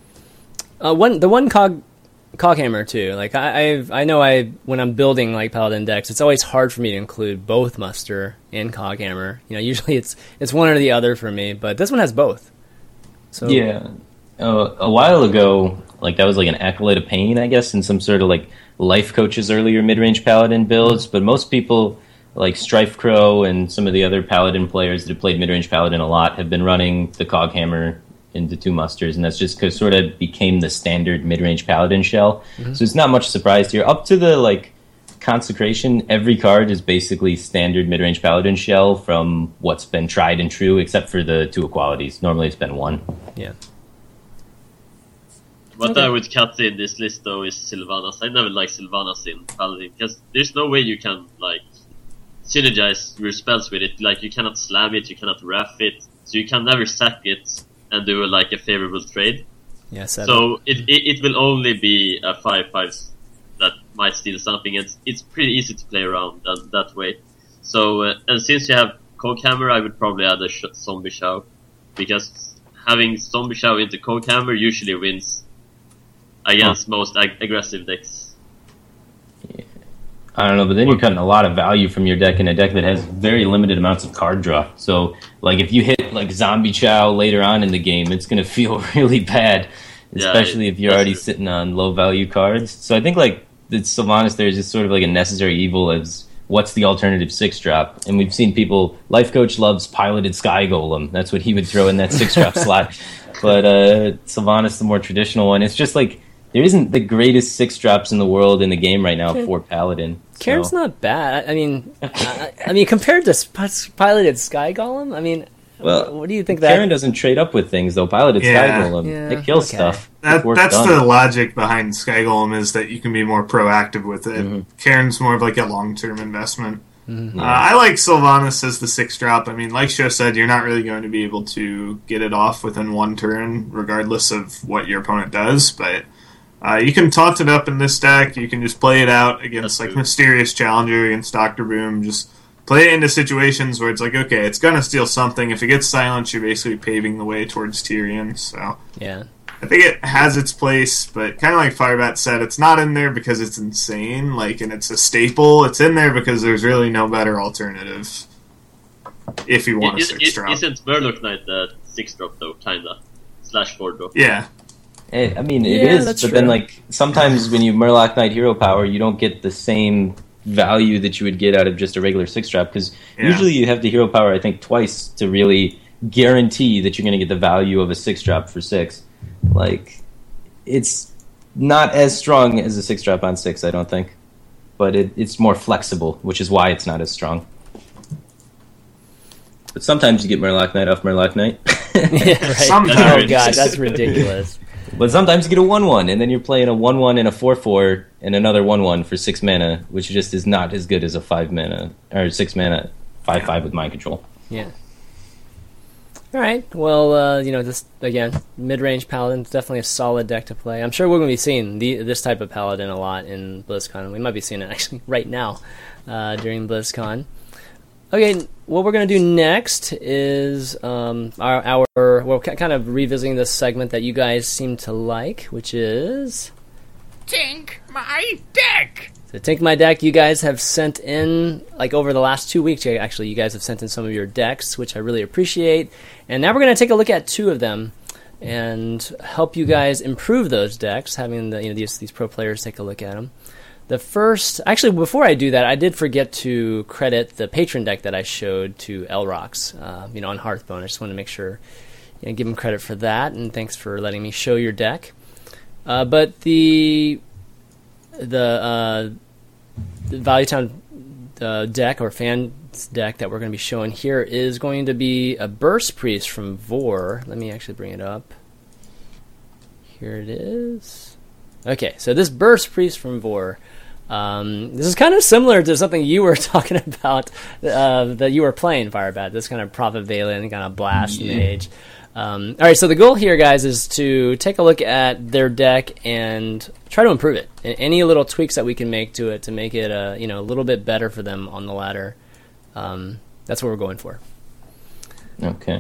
Uh, one the one cog Coghammer too. Like I I've, I know I when I'm building like Paladin decks, it's always hard for me to include both Muster and Coghammer. You know, usually it's it's one or the other for me, but this one has both. So yeah, uh, a while ago, like that was like an Acolyte of Pain, I guess, in some sort of like Life Coach's earlier mid-range Paladin builds. But most people, like Strife Crow and some of the other Paladin players that have played mid-range Paladin a lot, have been running the Coghammer into two musters, and that's just because sort of became the standard mid-range Paladin shell. Mm-hmm. So it's not much surprise here. Up to the like Consecration, every card is basically standard mid-range Paladin shell from what's been tried and true, except for the two equalities. Normally it's been one. Yeah. What okay. I would cut in this list though is Sylvanas. I never like Sylvanas in Paladin because there's no way you can like synergize your spells with it. Like you cannot slam it, you cannot wrath it, so you can never sack it and do like a favorable trade. Yeah, so it, it it will only be a five five that might steal something. It's it's pretty easy to play around that, that way. So uh, and since you have Coghammer, I would probably add a sh- Zombie Show, because having Zombie Show into Coghammer usually wins against oh. most ag- aggressive decks. Yeah. I don't know, but then you're cutting a lot of value from your deck in a deck that has very limited amounts of card draw. So, like, if you hit, like, Zombie Chow later on in the game, it's going to feel really bad, especially yeah, if you're already true. sitting on low-value cards. So I think, like, the Sylvanas there is just sort of like a necessary evil as what's the alternative six-drop. And we've seen people, Life Coach loves Piloted Sky Golem. That's what he would throw in that six-drop slot. But uh, Sylvanas, the more traditional one, it's just like, there isn't the greatest six drops in the world in the game right now for Paladin. Karen's so. not bad. I mean, I, I mean, compared to Sp- Piloted Sky Golem, I mean, well, what do you think that? Karen doesn't trade up with things though. Piloted yeah. Sky Golem, yeah, it kills okay. stuff. That, that's done. The logic behind Sky Golem is that you can be more proactive with it. Mm-hmm. Karen's more of like a long-term investment. Mm-hmm. Uh, I like Sylvanas as the six drop. I mean, like Sho said, you're not really going to be able to get it off within one turn, regardless of what your opponent does, but Uh, you can taunt it up in this deck. You can just play it out against like Mysterious Challenger, against Doctor Boom. Just play it into situations where it's like, okay, it's gonna steal something. If it gets silenced, you're basically paving the way towards Tyrion. So yeah, I think it has its place, but kind of like Firebat said, it's not in there because it's insane, like, and it's a staple. It's in there because there's really no better alternative if you want it, a six it, drop. Isn't Murloc Knight the six drop though, kinda slash four drop? Yeah. I mean, it yeah, is, but true. then, like, sometimes when you Murloc Knight hero power, you don't get the same value that you would get out of just a regular six-drop, because yeah. usually you have the hero power, I think, twice to really guarantee that you're going to get the value of a six-drop for six. Like, it's not as strong as a six-drop on six, I don't think, but it, it's more flexible, which is why it's not as strong. But sometimes you get Murloc Knight off Murloc Knight. Yeah, right. Sometimes. Oh, God, that's ridiculous. But sometimes you get a one one, and then you're playing a one one and a four four and another one one for six mana, which just is not as good as a five mana, or six mana, five five with Mind Control. Yeah. All right. Well, uh, you know, this again, mid-range paladin is definitely a solid deck to play. I'm sure we're going to be seeing the, this type of paladin a lot in BlizzCon. We might be seeing it actually right now uh, during BlizzCon. Okay, what we're going to do next is um, our, our well, kind of revisiting this segment that you guys seem to like, which is Tink my deck. So Tink My Deck. You guys have sent in, like over the last two weeks, actually, you guys have sent in some of your decks, which I really appreciate. And now we're going to take a look at two of them and help you guys improve those decks, having the, you know, these, these pro players take a look at them. The first, actually, before I do that, I did forget to credit the patron deck that I showed to Elrox, uh, you know, on Hearthbone. I just want to make sure, you know, give him credit for that, and thanks for letting me show your deck. Uh, but the the, uh, the Value Town uh, deck or fans deck that we're going to be showing here is going to be a Burst Priest from Vor. Let me actually bring it up. Here it is. Okay, so this Burst Priest from Vor. Um, this is kind of similar to something you were talking about uh, that you were playing, Firebat. This kind of Prophet Valen, kind of Blast Yeah. Mage. Um, all right, so the goal here, guys, is to take a look at their deck and try to improve it. A- Any little tweaks that we can make to it to make it, uh, you know, a little bit better for them on the ladder. Um, that's what we're going for. Okay.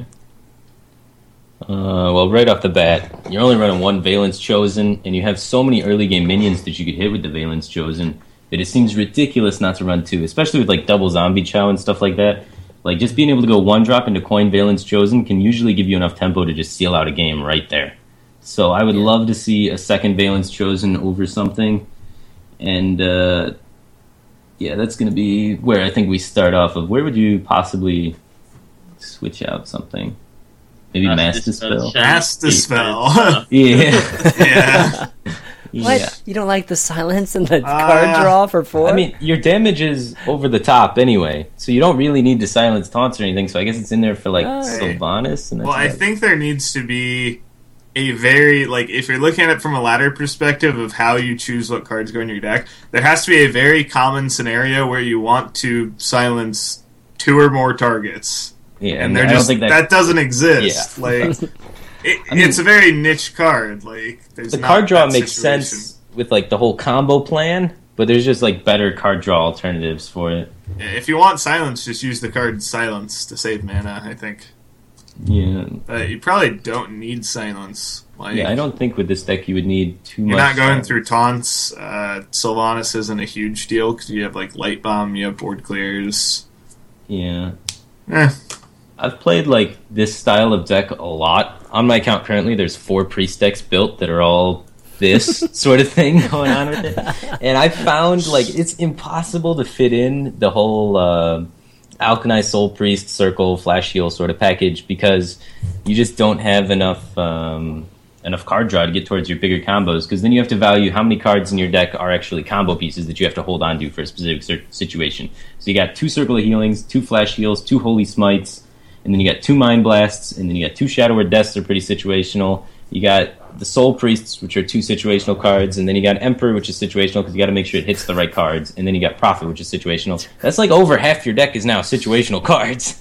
Uh, well, right off the bat, you're only running one Valence Chosen, and you have so many early game minions that you could hit with the Valence Chosen that it seems ridiculous not to run two, especially with like double Zombie Chow and stuff like that. Like, just being able to go one drop into Coin Valence Chosen can usually give you enough tempo to just seal out a game right there. So I would Yeah. love to see a second Valence Chosen over something. And, uh, yeah, that's going to be where I think we start off of. Where would you possibly switch out something? Maybe Mass Dispel? Mass Dispel. Yeah. Yeah. What? Yeah. You don't like the silence and the Uh, card draw for four? I mean, your damage is over the top anyway, so you don't really need to silence taunts or anything, so I guess it's in there for, like, Alright. Sylvanas. And that's Well, I about it. think there needs to be a very, like, if you're looking at it from a ladder perspective of how you choose what cards go in your deck, there has to be a very common scenario where you want to silence two or more targets. Yeah, And they're I don't just, think that, that, doesn't exist. Yeah. Like, it, I mean- it's a very niche card. Like, there's the not card draw that makes situation. sense with, like, the whole combo plan, but there's just, like, better card draw alternatives for it. Yeah, if you want silence, just use the card silence to save mana, I think. Yeah. But you probably don't need silence. Like, Yeah, I don't think with this deck you would need too You're much. not going silence. through taunts. Uh, Sylvanas isn't a huge deal because you have like Light Bomb, you have board clears. Yeah. Eh, I've played like this style of deck a lot. On my account currently, there's four priest decks built that are all this sort of thing going on with it. And I found like it's impossible to fit in the whole uh, Alchemized Soul Priest Circle Flash Heal sort of package because you just don't have enough um, enough card draw to get towards your bigger combos. Because then you have to value how many cards in your deck are actually combo pieces that you have to hold on to for a specific cer- situation. So you got two Circle of Healings, two Flash Heals, two Holy Smites. And then you got two Mind Blasts, and then you got two Shadow Word Deaths that are pretty situational. You got the Soul Priests, which are two situational cards, and then you got Emperor, which is situational because you got to make sure it hits the right cards, and then you got Prophet, which is situational. That's like over half your deck is now situational cards.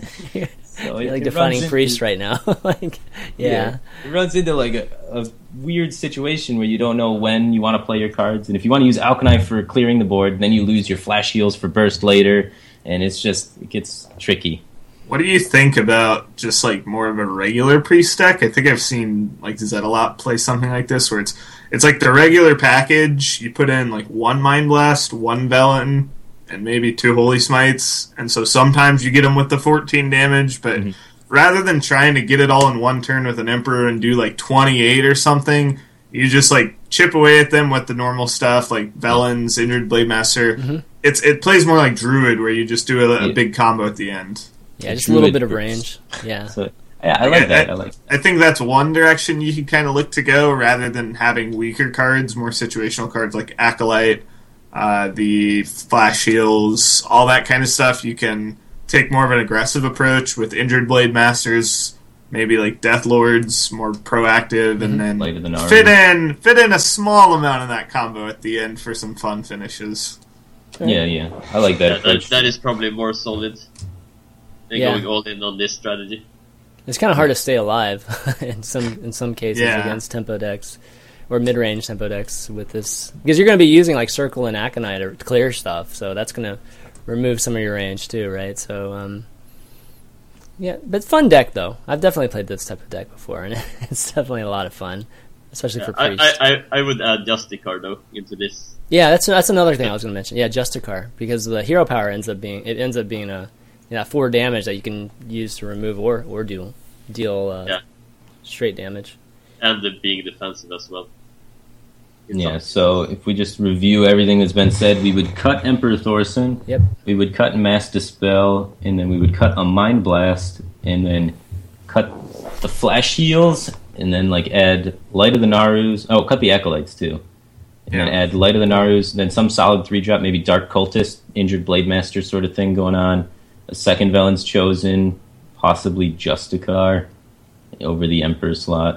So You're it- like it defining runs priest into- right now. Like, yeah. It runs into like a, a weird situation where you don't know when you want to play your cards, and if you want to use Alkanive for clearing the board, then you lose your Flash Heals for burst later, and it's just it gets tricky. what do you think about just like more of a regular priest deck? I think I've seen like Zetalot play something like this where it's it's like the regular package. You put in like one Mind Blast, one Velen, and maybe two Holy Smites, and so sometimes you get them with the fourteen damage, but Mhm. rather than trying to get it all in one turn with an Emperor and do like twenty-eight or something, you just like chip away at them with the normal stuff like Velens, Injured Blade Master. Mm-hmm. It's it plays more like Druid where you just do a, a Yeah. big combo at the end. Yeah, just a little Druid bit of groups. range. Yeah. So yeah, I like Yeah, that. I- I like. I think that's one direction you can kind of look to go rather than having weaker cards, more situational cards like Acolyte, uh, the Flash Heals, all that kind of stuff. You can take more of an aggressive approach with Injured Blade Masters, maybe like Death Lords, more proactive, and then Lighter than ours. fit in fit in a small amount of that combo at the end for some fun finishes. Yeah, yeah, I like that That, that, approach. that is probably more solid than Yeah. going all in on this strategy. It's kind of hard to stay alive in some in some cases Yeah. against tempo decks or mid-range tempo decks with this, because you're going to be using like Circle and Aconite to clear stuff, so that's going to remove some of your range too, right? So um, yeah, but fun deck though. I've definitely played this type of deck before, and it's definitely a lot of fun, especially Yeah, for I, Priest. I, I, I would add Justicar though into this. Yeah, that's that's another thing I was going to mention. Yeah, Justicar, because the hero power ends up being it ends up being a you know, four damage that you can use to remove or or deal deal uh, Yeah. straight damage. And the being defensive as well. It's Yeah, up- so if we just review everything that's been said, we would cut Emperor Thorson, Yep. we would cut Mass Dispel, and then we would cut a Mind Blast, and then cut the Flash Heals, and then like add Light of the Narus. Oh, cut the Acolytes too. And then Yeah. add Light of the Narus, then some solid three drop, maybe Dark Cultist, Injured Blade Master sort of thing going on. A second Velen's Chosen, possibly Justicar over the Emperor slot.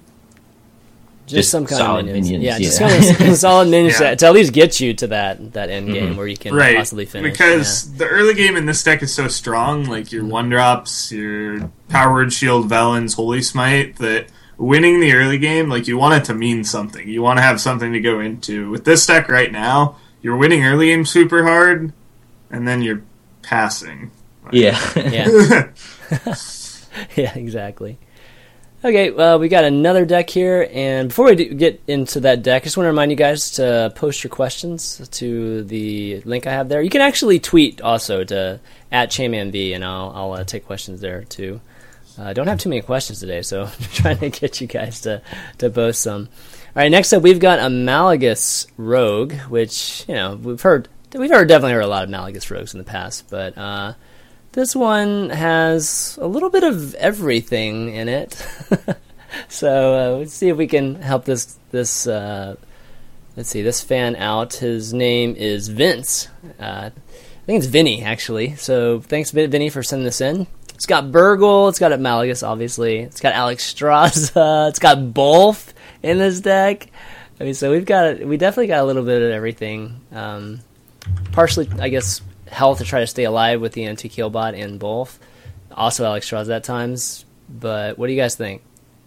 Just, Just some kind solid of minions. minions, Yeah, just yeah. kind of solid minions Yeah. to, to at least get you to that that end game Mhm. where you can Right, possibly finish. because the early game in this deck is so strong, like your one drops, your Powered Shield, Velen's, Holy Smite, that winning the early game, like you want it to mean something. You want to have something to go into. With this deck right now, you're winning early game super hard, and then you're passing. Yeah. Yeah. Yeah, yeah, exactly. Okay, well, we got another deck here, and before we do get into that deck, I just want to remind you guys to post your questions to the link I have there. You can actually tweet also to at ChainmanV, and I'll I'll uh, take questions there too. I uh, don't have too many questions today, so I'm trying to get you guys to, to post some. All right, next up we've got a Malagus Rogue, which you know we've heard we've heard definitely heard a lot of Malagus Rogues in the past, but uh, this one has a little bit of everything in it. So uh, let's see if we can help this this uh, let's see this fan out. His name is Vince. Uh, I think it's Vinny actually. So thanks, Vinny, for sending this in. It's got Burgle. It's got Malagus, obviously. It's got Alexstrasza. It's got Bolf in this deck. I mean, so we've got we definitely got a little bit of everything. Um, partially, I guess, health to try to stay alive with the N T Killbot and Bolf. Also Alexstrasza at times. But what do you guys think?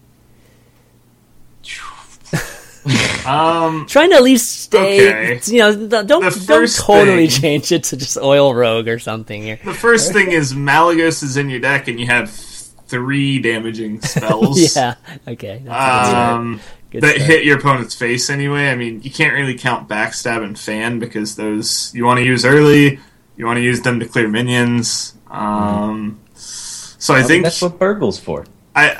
Um, Trying to at least stay, Okay. you know, th- don't The don't first totally thing- change it to just Oil Rogue or something here. the first thing is Malagos is in your deck, and you have three damaging spells. Yeah, okay. That's a good start. Um, Good that start. hit your opponent's face anyway. I mean, you can't really count Backstab and Fan because those you want to use early. You want to use them to clear minions. Um, so I I think that's what Burgle's for. I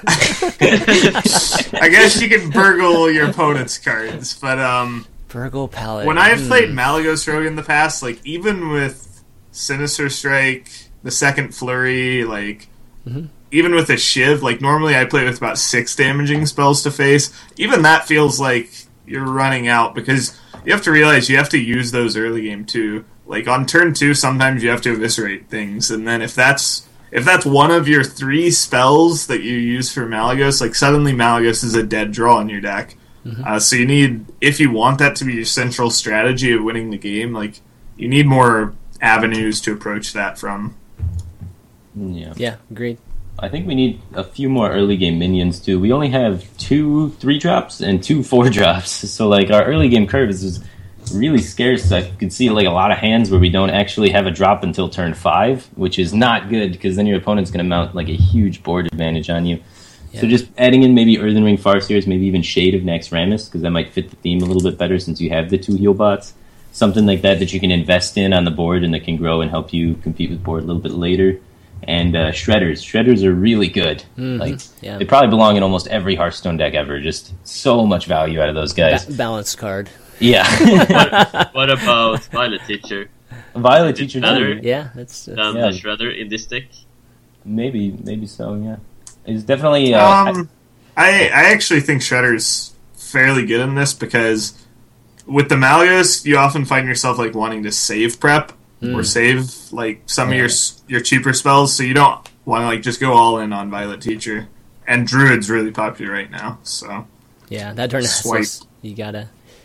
I guess you can burgle your opponent's cards, but um, Burgle Paladin. when I've Hmm. played Malagos Rogue in the past, like even with Sinister Strike, the second Flurry, like Mhm. even with a Shiv, like normally I play with about six damaging spells to face. Even that feels like you're running out because you have to realize you have to use those early game too. Like on turn two, sometimes you have to eviscerate things, and then if that's if that's one of your three spells that you use for Malagos, like suddenly Malagos is a dead draw in your deck. Uh, so you need, if you want that to be your central strategy of winning the game, like you need more avenues to approach that from. Yeah. Yeah, agreed. I think we need a few more early game minions too. We only have two three drops and two four drops, so like our early game curve is just really scarce. I could see like a lot of hands where we don't actually have a drop until turn five, which is not good because then your opponent's going to mount like a huge board advantage on you. Yeah. So just adding in maybe Earthen Ring Farseers, maybe even Shade of Naxxramas, because that might fit the theme a little bit better since you have the two heal bots. Something like that that you can invest in on the board and that can grow and help you compete with board a little bit later. And uh, Shredders. Shredders are really good. Mhm. Like Yeah. they probably belong in almost every Hearthstone deck ever. Just so much value out of those guys. Ba- balanced card. Yeah. What about Violet Teacher? Violet Teacher Better. too. Yeah, that's, that's Um, Yeah. the Shredder in this deck? Maybe, maybe so. Yeah, it's definitely. Uh, Um, I I actually think Shredder's fairly good in this because with the Malagos, you often find yourself like wanting to save prep or Mm. save like some of Yeah. your s- your cheaper spells, so you don't want to like just go all in on Violet Teacher. And Druid's really popular right now, so yeah. That turn Swipe. you gotta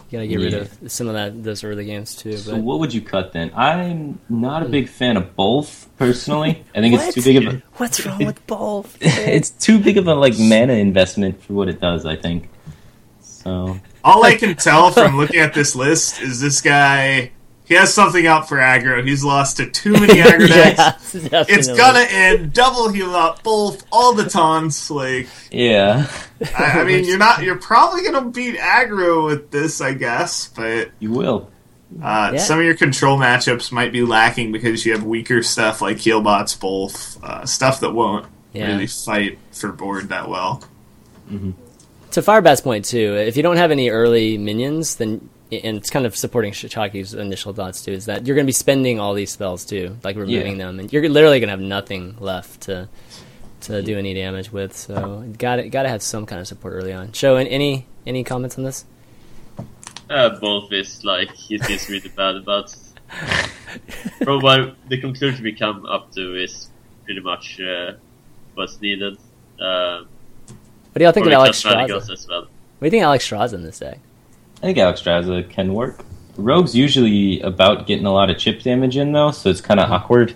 You gotta get rid Yeah. of some of that those early games too. So But what would you cut then? I'm not a big fan of both personally. I think it's too big of a what's wrong with both? it's too big of a like mana investment for what it does, I think. So All I can tell from looking at this list is this guy, he has something out for aggro. He's lost to too many aggro decks. Yeah, It's definitely. gonna end double heal up both all the taunts. Like, yeah. I, I mean, you're not. You're probably gonna beat aggro with this, I guess. But You will. uh, Yeah. some of your control matchups might be lacking because you have weaker stuff like healbots, both uh, stuff that won't Yeah. really fight for board that well. To Firebat's point too, if you don't have any early minions, then and it's kind of supporting Shachaki's initial thoughts too, is that you're going to be spending all these spells too, like removing Yeah. them, and you're literally going to have nothing left to to do any damage with. So got to got to have some kind of support early on. Show any any comments on this? Uh, both is like it is really bad, but from what the conclusion we come up to is pretty much uh, what's needed. Uh, What do y'all think of probably Alex cut Straza? Manigos as well. What do you think of Alex Straza in this deck? I think Alex Straza can work. Rogue's usually about getting a lot of chip damage in though, so it's kind of awkward.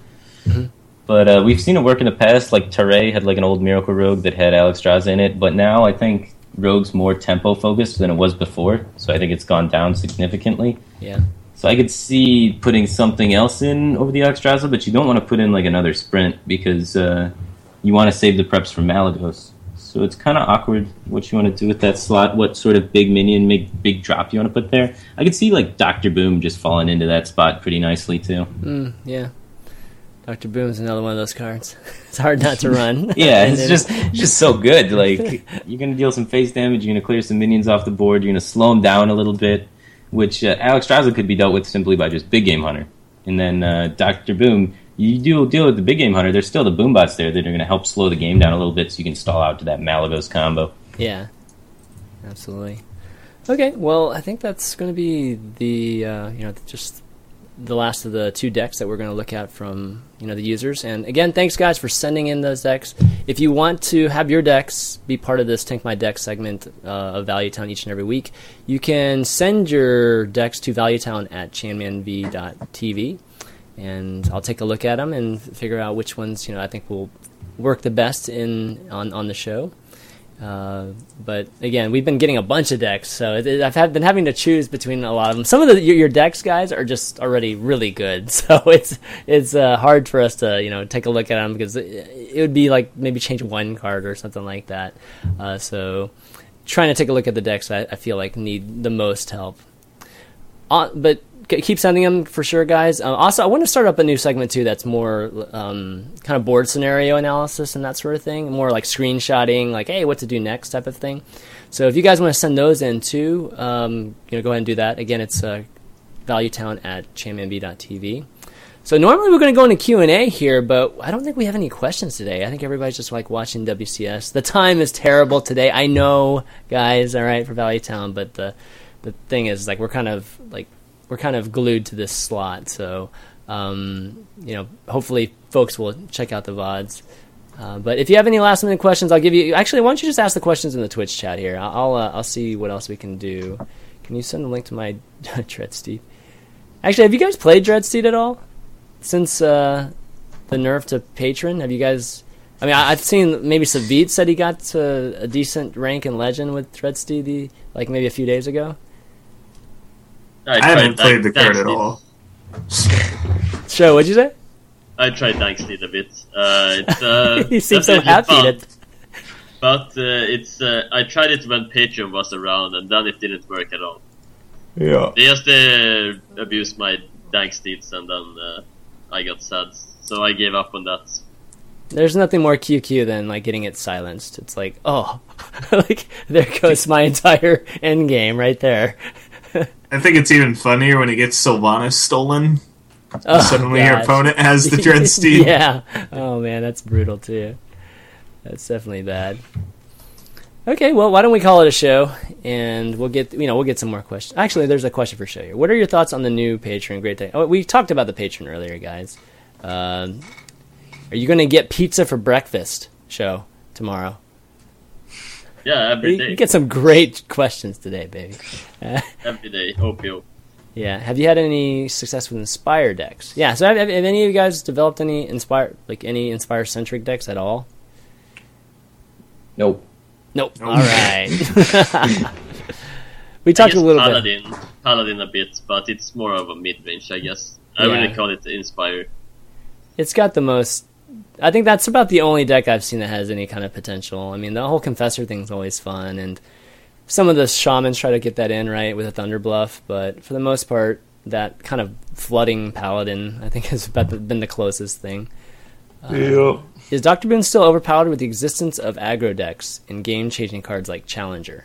But uh, we've seen it work in the past. Like Taray had like an old Miracle Rogue that had Alex Straza in it, but now I think Rogue's more tempo focused than it was before. So I think it's gone down significantly. Yeah. So I could see putting something else in over the Alex Straza, but you don't want to put in like another sprint because uh, you want to save the preps for Malagos. So it's kind of awkward what you want to do with that slot, what sort of big minion, big, big drop you want to put there. I could see like Doctor Boom just falling into that spot pretty nicely too. Mm, yeah. Doctor Boom's another one of those cards. It's hard not to run. Yeah, And it's then- just just so good. Like you're gonna deal some face damage, you're gonna clear some minions off the board, you're gonna slow them down a little bit, which uh, Alex Straza could be dealt with simply by just Big Game Hunter. And then uh, Doctor Boom, you do deal with the Big Game Hunter. There's still the Boombots there that are gonna help slow the game down a little bit, so you can stall out to that Malagos combo. Yeah, absolutely. Okay, well, I think that's going to be the uh, you know just the last of the two decks that we're going to look at from you know the users. And again, thanks guys for sending in those decks. If you want to have your decks be part of this Tank My Deck segment uh, of Value Town each and every week, you can send your decks to valuetown at chanmanv dot t v, and I'll take a look at them and figure out which ones you know I think will work the best in on on the show. Uh, but again, we've been getting a bunch of decks, so it, it, I've had, been having to choose between a lot of them. Some of the, your, your decks, guys, are just already really good, so it's it's uh, hard for us to you know take a look at them because it, it would be like maybe change one card or something like that. Uh, so trying to take a look at the decks I, I feel like need the most help. Uh, but keep sending them for sure, guys. Uh, also, I want to start up a new segment too that's more um, kind of board scenario analysis and that sort of thing, more like screenshotting, like hey, what to do next type of thing. So if you guys want to send those in too, um, you know, go ahead and do that. Again, it's uh, valuetown at chanmanv dot t v. So normally we're going to go into Q and A here, but I don't think we have any questions today. I think everybody's just like watching W C S. The time is terrible today. I know, guys. All right, for Valuetown, but the the thing is, like, we're kind of like. We're kind of glued to this slot, so um, you know. Hopefully, folks will check out the V O Ds. Uh, but if you have any last minute questions, I'll give you. Actually, why don't you just ask the questions in the Twitch chat here? I'll I'll, uh, I'll see what else we can do. Can you send a link to my Dreadsteed? Actually, have you guys played Dreadsteed at all since uh, the nerf to Patron? Have you guys? I mean, I, I've seen maybe Savit said he got to a decent rank in Legend with Dreadsteed, the, like maybe a few days ago. I haven't tried played the Dank- card at Dank all. Show, what'd you say? I tried Danksteed a bit. Uh, it's, uh, You seem so definitely happy fun, that. But uh, it's uh, I tried it when Patreon was around, and then it didn't work at all. Yeah. They just uh, abused my Danksteeds, and then uh, I got sad. So I gave up on that. There's nothing more Q Q than like getting it silenced. It's like, oh, like there goes my entire end game right there. I think it's even funnier when it gets Sylvanas stolen. Oh, Suddenly your gosh. opponent has the Dreadsteed. Yeah. Oh man, that's brutal too. That's definitely bad. Okay, well, why don't we call it a show, and we'll get you know we'll get some more questions. Actually, there's a question for show here. What are your thoughts on the new Patreon? Great thing. Oh, we talked about the Patreon earlier, guys. Um, are you going to get pizza for breakfast? Show tomorrow. Yeah, every You, day. you get some great questions today, baby. Uh, Every day, O P O. yeah. Have you had any success with Inspire decks? Yeah. So have, have, have any of you guys developed any Inspire, like any Inspire centric decks at all? Nope. Nope. Nope. All right. we I talked guess a little bit. Paladin, Paladin a bit, but it's more of a mid-range, I guess. I Yeah. wouldn't call it Inspire. It's got the most. I think that's about the only deck I've seen that has any kind of potential. I mean, the whole Confessor thing's always fun, and some of the shamans try to get that in right with a Thunder Bluff, but for the most part, that kind of flooding Paladin, I think, has about the, been the closest thing. Uh, Yeah. Is Doctor Boom still overpowered with the existence of aggro decks in game-changing cards like Challenger?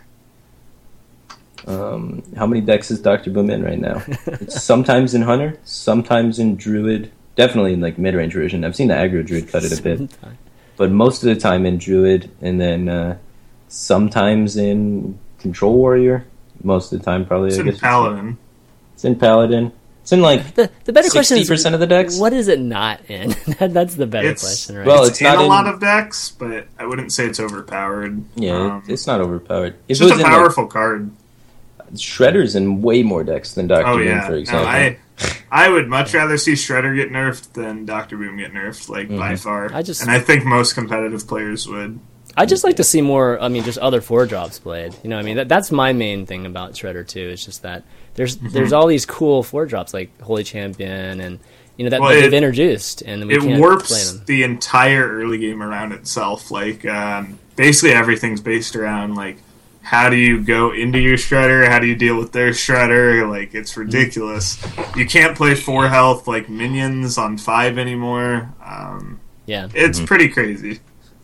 Um, how many decks is Doctor Boom in right now? It's sometimes in Hunter, sometimes in Druid, definitely in like mid-range version. I've seen the aggro Druid cut it a bit, but most of the time in Druid, and then uh, sometimes in Control Warrior. Most of the time, probably. It's I in guess Paladin. It's in Paladin. It's in like The, the better question sixty is, percent of the decks. what is it not in? That- That's the better It's- question, right? well, It's, it's in not a in- lot of decks, but I wouldn't say it's overpowered. Yeah, Um, it, it's not overpowered. If it's it just was a in, like, powerful card. Shredder's in way more decks than Doctor Oh Boom, yeah, for no, example. I I would much rather see Shredder get nerfed than Doctor Boom get nerfed, like by Mhm. far. I just- and I think most competitive players would. I just like to see more. I mean, just other four drops played. You know, what I mean, that, that's my main thing about Shredder too. It's just that there's Mm-hmm. there's all these cool four drops like Holy Champion and you know that, Well, that it- they've introduced, and we It can't play warps them. the entire early game around itself. Like um, basically everything's based around like how do you go into your Shredder? How do you deal with their Shredder? Like it's ridiculous. You can't play four health like minions on five anymore. Um, Yeah. it's pretty crazy.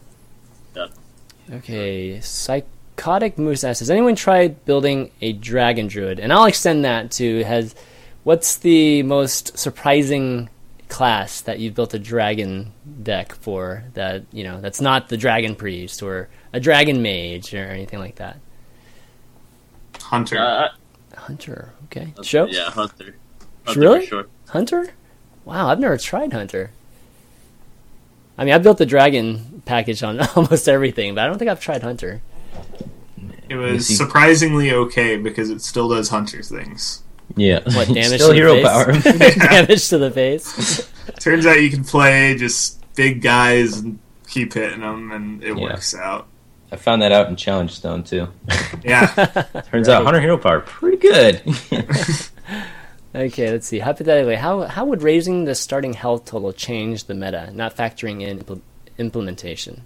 Okay. Psychotic Moose asks, has anyone tried building a Dragon Druid? And I'll extend that to has. What's the most surprising class that you've built a dragon deck for? That you know that's not the Dragon Priest or a Dragon Mage or anything like that. Hunter. Uh, Hunter. Okay. Show. yeah, Hunter. Hunter Really? For sure. Hunter? Wow, I've never tried Hunter. I mean, I built the dragon package on almost everything, but I don't think I've tried Hunter. It was see- surprisingly okay because it still does Hunter things. Yeah. What, damage Still to the hero face? power. Damage to the face. Turns out you can play just big guys and keep hitting them, and it Yeah. works out. I found that out in Challenge Stone too. Yeah. Turns out Hunter hero power pretty good. Okay, let's see. Hypothetically, how how would raising the starting health total change the meta, not factoring in impl- implementation?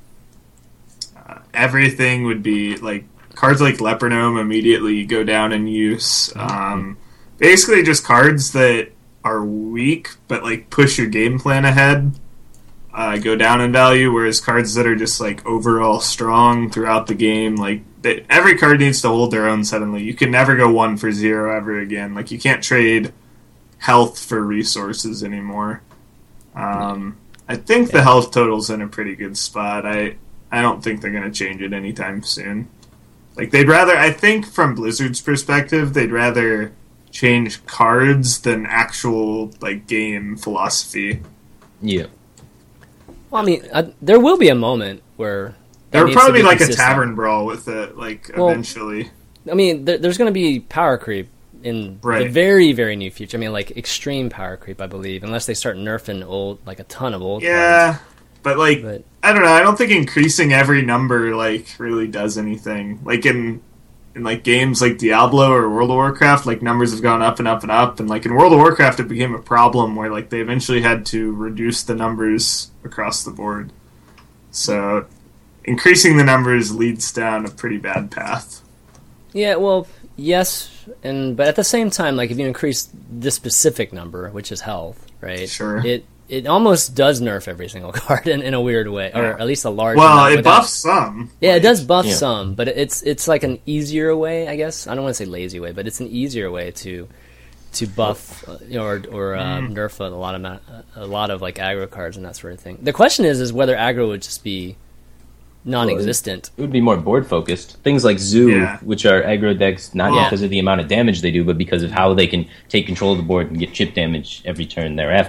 Everything would be like cards like Lepernome immediately go down in use. Um, basically, just cards that are weak but like push your game plan ahead uh, go down in value. Whereas cards that are just like overall strong throughout the game, like they, every card needs to hold their own. Suddenly, you can never go one for zero ever again. Like you can't trade health for resources anymore. Um, I think the health total's in a pretty good spot. I I don't think they're going to change it anytime soon. Like they'd rather, I think, from Blizzard's perspective, they'd rather change cards than actual like game philosophy. Yeah. Well, I mean, uh, there will be a moment where that There would needs to probably be like a consistent. tavern brawl with it, like Well, eventually. I mean, there, there's going to be power creep in the Right. very, very near future. I mean, like extreme power creep, I believe, unless they start nerfing old, like a ton of old. Yeah, but like cards. I don't know. I don't think increasing every number like really does anything. Like in in like games like Diablo or World of Warcraft, like numbers have gone up and up and up. And like in World of Warcraft, it became a problem where like they eventually had to reduce the numbers across the board. So increasing the numbers leads down a pretty bad path. But, yeah, well, yes, and but at the same time, like if you increase this specific number, which is health, right? Sure. It it almost does nerf every single card in, in a weird way, or Yeah. at least a large. Well, amount it without- buffs some. Yeah, it Like, does buff Yeah. some, but it's it's like an easier way, I guess. I don't want to say lazy way, but it's an easier way to to buff uh, you know, or or uh, Mm. nerf a lot of ma- a lot of like aggro cards and that sort of thing. The question is, is whether aggro would just be non-existent. It would be more board focused. Things like Zoo, Yeah. which are aggro decks, not Yeah. because of the amount of damage they do, but because of how they can take control of the board and get chip damage every turn thereafter.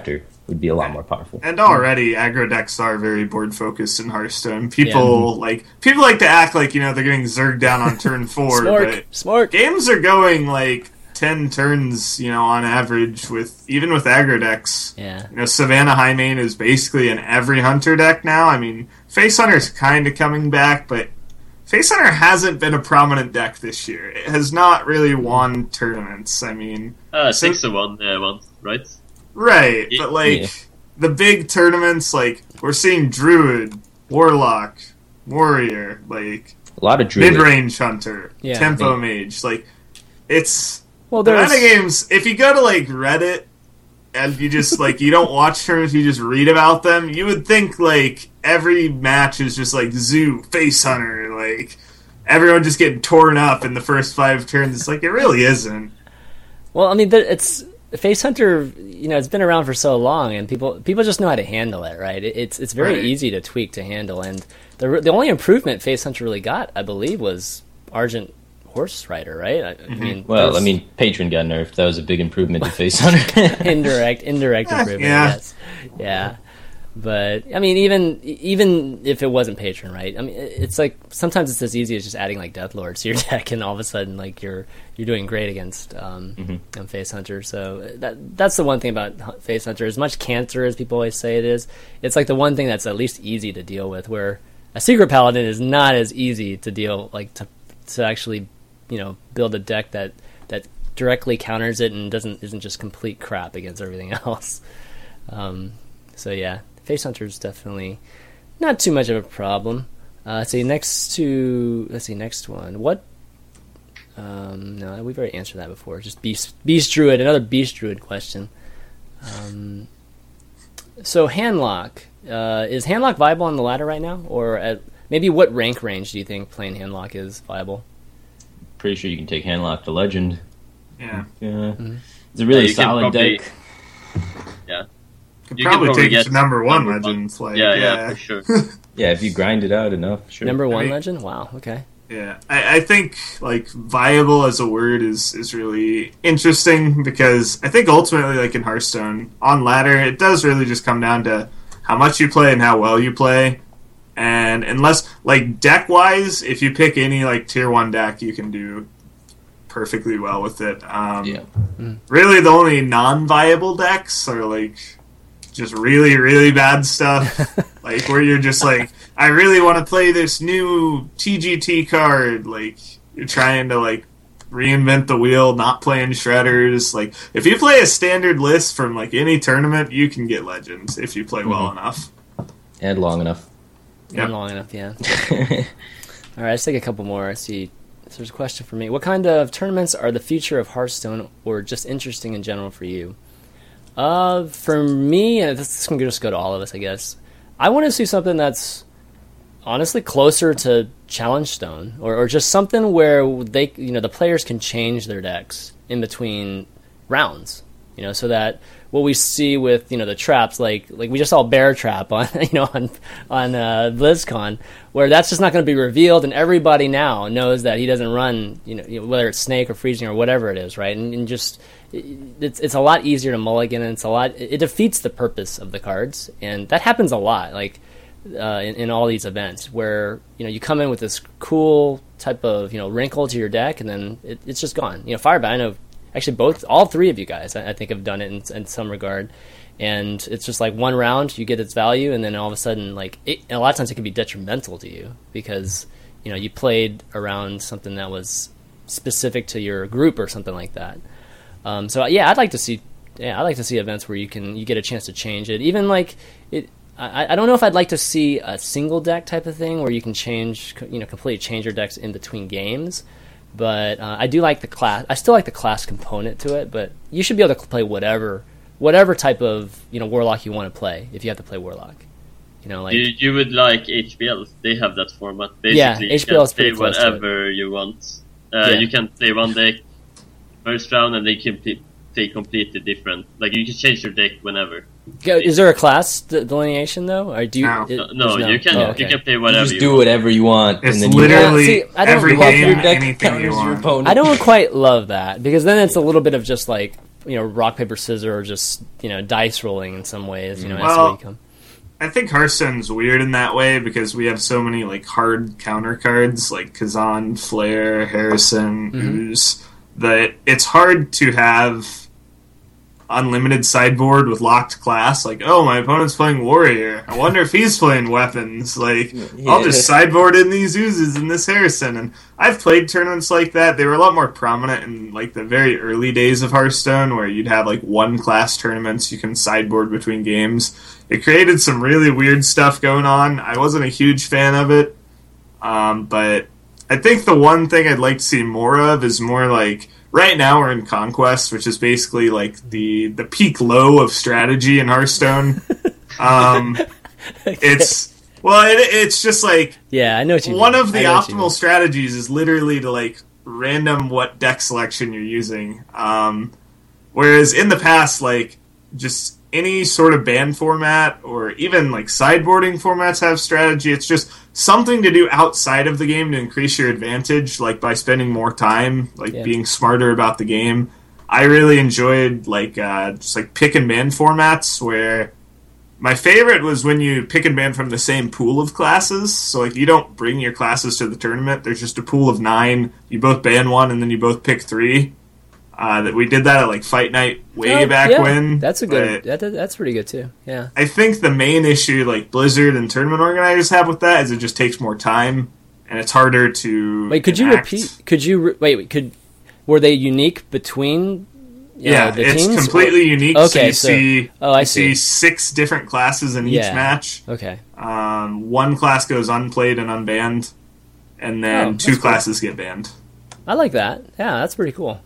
would be a lot more powerful. And already, aggro decks are very board focused in Hearthstone. People yeah. like people like to act like you know they're getting zerged down on turn four, Smart. but Smart. games are going like ten turns, you know, on average. With even with aggro decks, yeah. You know, Savannah Highmane is basically in every hunter deck now. I mean, Face Hunter's kind of coming back, but Face Hunter hasn't been a prominent deck this year. It has not really won tournaments. I mean, uh, six to one uh, once, right? Right, but like yeah. the big tournaments, like we're seeing Druid, Warlock, Warrior, like a lot of Druid, mid-range Hunter, yeah, Tempo yeah. Mage. Like it's well, the there's meta games. If you go to like Reddit and you just like you don't watch tournaments, you just read about them. You would think like every match is just like Zoo, Face Hunter, like everyone just getting torn up in the first five turns. It's like it really isn't. Well, I mean, it's. Face Hunter, you know, it's been around for so long, and people people just know how to handle it, right? It, it's it's very right. easy to tweak to handle, and the the only improvement Face Hunter really got, I believe, was Argent Horse Rider, right? I, Mm-hmm. I mean, well, I mean, Patron got nerfed. That was a big improvement to Face Hunter. indirect, indirect improvement, yeah. yes, yeah. But I mean, even even if it wasn't Patron, right? I mean, it's like sometimes it's as easy as just adding like Deathlord to your deck, and all of a sudden, like you're you're doing great against um, mm-hmm. um, Face Hunter. So that that's the one thing about Face Hunter. As much cancer as people always say it is, it's like the one thing that's at least easy to deal with. Where a Secret Paladin is not as easy to deal, like to to actually, you know, build a deck that that directly counters it and doesn't isn't just complete crap against everything else. Um, so yeah. Face Hunter is definitely not too much of a problem. Uh, let's see, next to... Let's see, next one. What... Um, no, we've already answered that before. Just Beast, Beast Druid, another Beast Druid question. Um, so, Handlock. Uh, is Handlock viable on the ladder right now? Or at, maybe what rank range do you think playing Handlock is viable? Pretty sure you can take Handlock to Legend. Yeah. Yeah. Mm-hmm. It's a really Yeah, solid probably, deck. Yeah. Could You probably can probably take it get to number one number legends. Like, yeah, yeah, yeah, for sure. Yeah, if you grind it out enough, sure. Number one I mean- legend? Wow, okay. Yeah, I, I think like viable as a word is is really interesting because I think ultimately, like in Hearthstone, on ladder, it does really just come down to how much you play and how well you play. And unless like deck wise, if you pick any like tier one deck, you can do perfectly well with it. Um, Yeah. Really, the only non-viable decks are like just really, really bad stuff. Like where you're just like, I really want to play this new T G T card. Like you're trying to like reinvent the wheel, not playing shredders. Like if you play a standard list from like any tournament, you can get legends if you play well Mhm. enough. And long enough. And Yep. long enough, yeah. All right, let's take a couple more. Let's see. So there's a question for me. What kind of tournaments are the future of Hearthstone or just interesting in general for you? Uh, for me, and this can just go to all of us, I guess. I want to see something that's honestly closer to Challenge Stone, or, or just something where they, you know, the players can change their decks in between rounds. You know, so that what we see with, you know, the traps, like like we just saw Bear Trap on, you know, on on uh, BlizzCon, where that's just not going to be revealed, and everybody now knows that he doesn't run, you know, you know, whether it's Snake or Freezing or whatever it is, right? And, and just it's it's a lot easier to mulligan, and it's a lot it defeats the purpose of the cards, and that happens a lot, like uh, in, in all these events, where you know you come in with this cool type of, you know, wrinkle to your deck, and then it, it's just gone. You know, Firebat, I know. Actually, both, all three of you guys, I, I think, have done it in, in some regard, and it's just like one round, you get its value, and then all of a sudden, like, it, and a lot of times it can be detrimental to you because, you know, you played around something that was specific to your group or something like that. Um, so yeah, I'd like to see, yeah, I'd like to see events where you can you get a chance to change it. Even like it, I, I don't know if I'd like to see a single deck type of thing where you can change, you know, completely change your decks in between games. But uh, I do like the class. I still like the class component to it. But you should be able to play whatever, whatever type of, you know, Warlock you want to play. If you have to play Warlock, you know, like you, you would like H B L. They have that format. Basically, Yeah, you H B L is can pretty play close to it. whatever you want. Uh, Yeah. You can play one deck first round, and they can play, play completely different. Like you can change your deck whenever. Go- is there a class de- delineation though, or do you? No. it- Uh, no, there's you can Oh, okay. you can play You whatever just you do want. whatever you want, It's and then you literally Yeah, see, I don't every love game, your deck anything you counters your want. opponent. I don't quite love that because then it's a little bit of just like you know rock paper scissors or just you know dice rolling in some ways. You know, Well, as the week come. I think Hearthstone's weird in that way because we have so many like hard counter cards like Kazan, Flare, Harrison, Mm-hmm. Ooze that it's hard to have unlimited sideboard with locked class. Like, oh, my opponent's playing Warrior. I wonder if he's playing weapons. Like, I'll just sideboard in these Oozes and this Harrison. And I've played tournaments like that. They were a lot more prominent in like the very early days of Hearthstone, where you'd have like one class tournaments you can sideboard between games. It created some really weird stuff going on. I wasn't a huge fan of it, um, but I think the one thing I'd like to see more of is more like right now we're in Conquest, which is basically like the the peak low of strategy in Hearthstone. Um, Okay. It's well, it, it's just like Yeah, I know what you one mean. of the I know what you optimal mean. strategies is literally to like random what deck selection you're using. Um, whereas in the past, like just any sort of ban format or even like sideboarding formats have strategy. It's just something to do outside of the game to increase your advantage, like by spending more time, like Yeah. being smarter about the game. I really enjoyed like uh, just like pick and ban formats where my favorite was when you pick and ban from the same pool of classes. So like you don't bring your classes to the tournament. There's just a pool of nine. You both ban one and then you both pick three. Uh, that we did that at like Fight Night way Oh, back yeah, when. That's a good. but That, that- that's pretty good too. Yeah. I think the main issue like Blizzard and tournament organizers have with that is it just takes more time and it's harder to Wait, could you enact. repeat? Could you re- wait? wait, Could were they unique between? you Yeah, know, the it's teams? completely unique. so Okay, you so- see, oh, I you see. six different classes in each Yeah. match. Okay. Um, one class goes unplayed and unbanned, and then Oh, that's two cool. classes get banned. I like that. Yeah, that's pretty cool.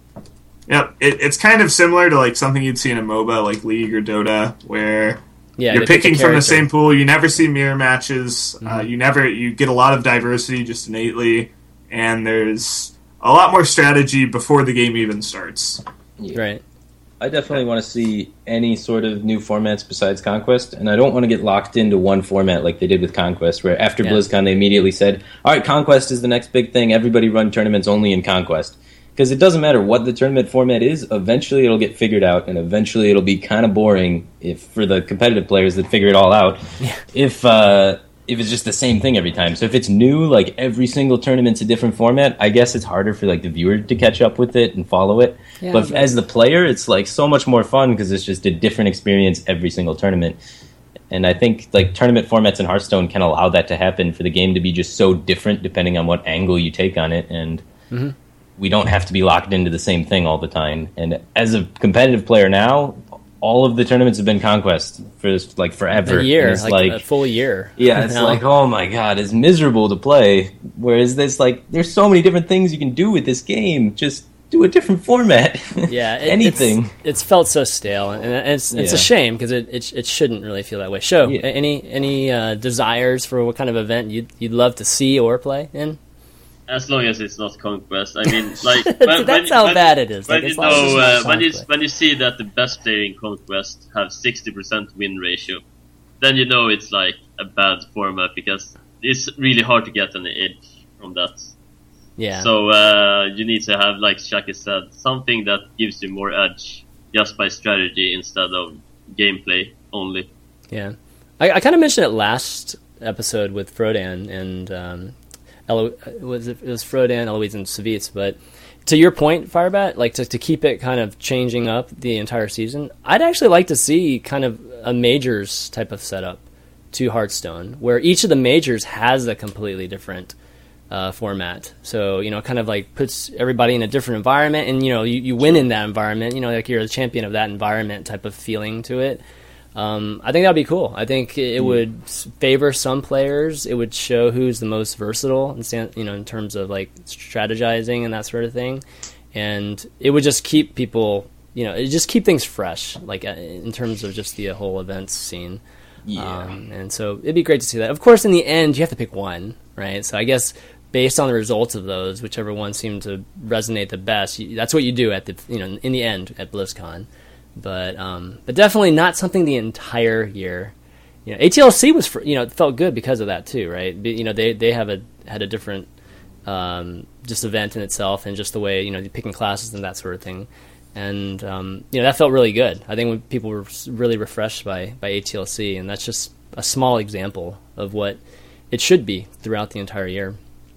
Yep, it, it's kind of similar to like something you'd see in a MOBA like League or Dota, where Yeah, you're they pick a picking from the character. same pool. You never see mirror matches. Uh, Mm-hmm. you never you get a lot of diversity just innately, and there's a lot more strategy before the game even starts. Right. I definitely want to see any sort of new formats besides Conquest, and I don't want to get locked into one format like they did with Conquest, where after Yeah. BlizzCon they immediately said, all right, Conquest is the next big thing, everybody run tournaments only in Conquest. Because it doesn't matter what the tournament format is, eventually it'll get figured out, and eventually it'll be kind of boring if for the competitive players that figure it all out, if uh, if it's just the same thing every time. So if it's new, like every single tournament's a different format, I guess it's harder for like the viewer to catch up with it and follow it. Yeah, but but- as the player, it's like so much more fun because it's just a different experience every single tournament. And I think like tournament formats in Hearthstone can allow that to happen for the game to be just so different depending on what angle you take on it. And Mm-hmm. we don't have to be locked into the same thing all the time. And as a competitive player now, all of the tournaments have been Conquest for like forever. A year, And it's like, a full year. yeah, it's now. like, oh my god, it's miserable to play. Whereas this, like, there's so many different things you can do with this game. Just do a different format. Yeah, it, anything. It's, it's felt so stale, and it's it's a Yeah. shame because it, it it shouldn't really feel that way. Show Yeah. any any uh, desires for what kind of event you'd you'd love to see or play in? As long as it's not Conquest. I mean, like when, That's when, how when, bad it is. When Like, you as long as it's know, not uh, when you Conquest. when you see that the best player in Conquest have sixty percent win ratio, then you know it's like a bad format because it's really hard to get an edge from that. Yeah. So uh, you need to have, like Shaki said, something that gives you more edge just by strategy instead of gameplay only. Yeah, I, I kind of mentioned it last episode with Frodan and um, Elo- was it, it was Frodan, Eloise, and Savitz. But to your point, Firebat, like to to keep it kind of changing up the entire season, I'd actually like to see kind of a majors type of setup to Hearthstone, where each of the majors has a completely different uh, format. So you know, kind of like puts everybody in a different environment, and you know, you, you win in that environment. You know, like you're a champion of that environment type of feeling to it. Um, I think that'd be cool. I think it would s- favor some players. It would show who's the most versatile, in stan- you know, in terms of like strategizing and that sort of thing. And it would just keep people, you know, it just keep things fresh, like uh, in terms of just the whole events scene. Yeah. Um, and so it'd be great to see that. Of course, in the end, you have to pick one, right? So I guess based on the results of those, whichever one seemed to resonate the best, you, that's what you do at the, you know, in the end at BlizzCon. But um, but definitely not something the entire year. You know, A T L C was for, you know, it felt good because of that too, right? Be- You know, they they have a had a different um, just event in itself, and just the way, you know, picking classes and that sort of thing. and um, you know that felt really good. I think when people were really refreshed by by A T L C, and that's just a small example of what it should be throughout the entire year.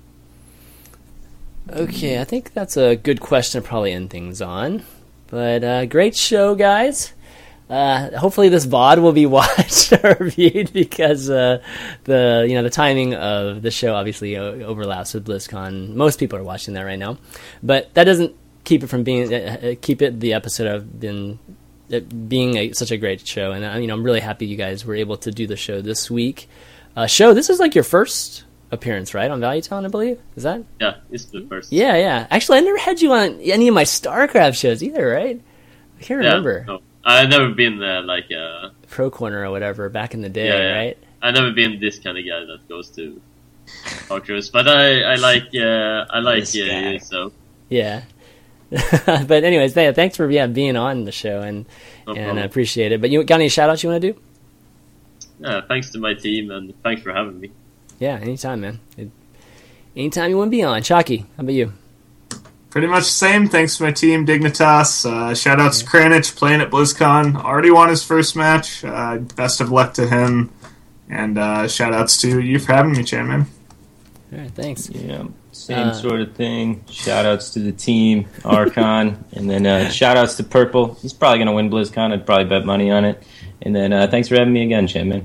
Okay, I think that's a good question to probably end things on. But uh, great show, guys. Uh, hopefully this V O D will be watched or viewed because uh, the you know the timing of the show obviously o- overlaps with BlizzCon. Most people are watching that right now, but that doesn't keep it from being uh, keep it the episode of been it being a, such a great show. And uh, you know I'm really happy you guys were able to do the show this week. Uh, show this is like your first appearance, right, on ValueTown, I believe. Is that? Yeah, it's the first. Yeah, yeah. Actually, I never had you on any of my StarCraft shows either, right? I can't Yeah, remember. no. I've never been uh, like uh, Pro Corner or whatever back in the day, yeah, yeah. right? I've never been this kind of guy that goes to outros, but I I like uh, I like This uh, guy. you, so Yeah. But anyways, th- thanks for yeah being on the show, and no and I problem. appreciate it. But you got any shout outs you want to do? Yeah, thanks to my team and thanks for having me. Yeah, anytime, man. It, anytime you want to be on. Chalky, how about you? Pretty much the same. Thanks to my team, Dignitas. Uh, shout outs to Kranich playing at BlizzCon. Already won his first match. Uh, best of luck to him. And uh, shout outs to you for having me, Chairman. All right, thanks. Yeah, same Uh, sort of thing. Shout outs to the team, Archon, and then uh, shout outs to Purple. He's probably going to win BlizzCon. I'd probably bet money on it. And then uh, thanks for having me again, Chairman.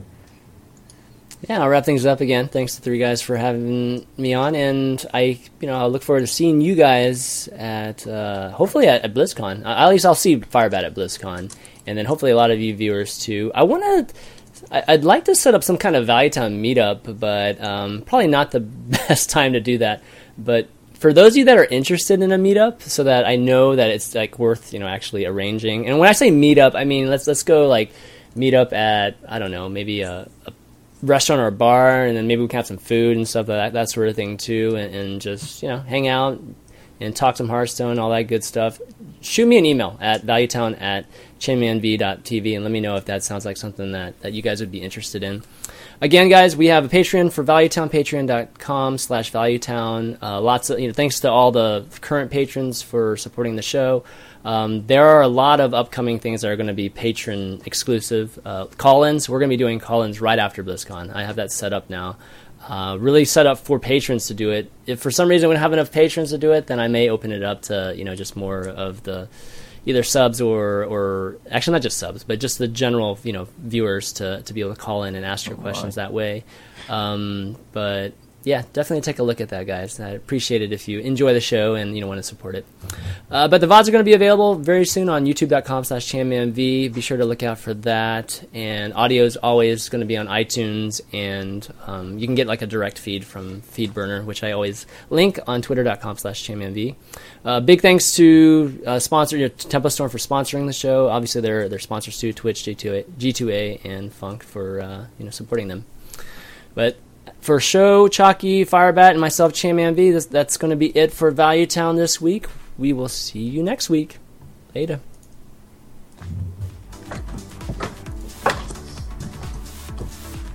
Yeah, I'll wrap things up again. Thanks to the three guys for having me on, and I, you know, I look forward to seeing you guys at uh, hopefully at, at BlizzCon. Uh, at least I'll see Firebat at BlizzCon, and then hopefully a lot of you viewers too. I want to. I'd like to set up some kind of ValueTown meetup, but um, probably not the best time to do that. But for those of you that are interested in a meetup, so that I know that it's like worth you know actually arranging. And when I say meetup, I mean let's let's go like meet up at I don't know maybe a, a restaurant or a bar, and then maybe we can have some food and stuff like that that sort of thing too, and, and just you know hang out and talk some Hearthstone, all that good stuff. Shoot me an email at valuetown at chainmanv dot t v and let me know if that sounds like something that, that you guys would be interested in. Again, guys, we have a Patreon for ValueTown, patreon dot com slash valuetown. Uh, lots of, you know, thanks to all the current patrons for supporting the show. Um, there are a lot of upcoming things that are going to be patron exclusive. Uh, call-ins, we're going to be doing call-ins right after BlizzCon. I have that set up now. Uh, really set up for patrons to do it. If for some reason we don't have enough patrons to do it, then I may open it up to, you know, just more of the either subs or, or actually not just subs, but just the general, you know, viewers to, to be able to call in and ask your questions that way. Um, but yeah, definitely take a look at that, guys. I'd appreciate it if you enjoy the show and, you know, want to support it. Uh, but the V O Ds are going to be available very soon on youtube dot com slash chainmanv. Be sure to look out for that. And audio is always going to be on iTunes, and um, you can get like a direct feed from FeedBurner, which I always link on twitter dot com slash chainmanv. Uh, big thanks to uh, sponsor you know, Tempo Storm for sponsoring the show. Obviously, they're they're sponsors too, Twitch, G two A, G two A, and Funk for uh, you know supporting them. But for show, Chalky, Firebat, and myself, ChainmanV, that's, that's going to be it for ValueTown this week. We will see you next week. Later.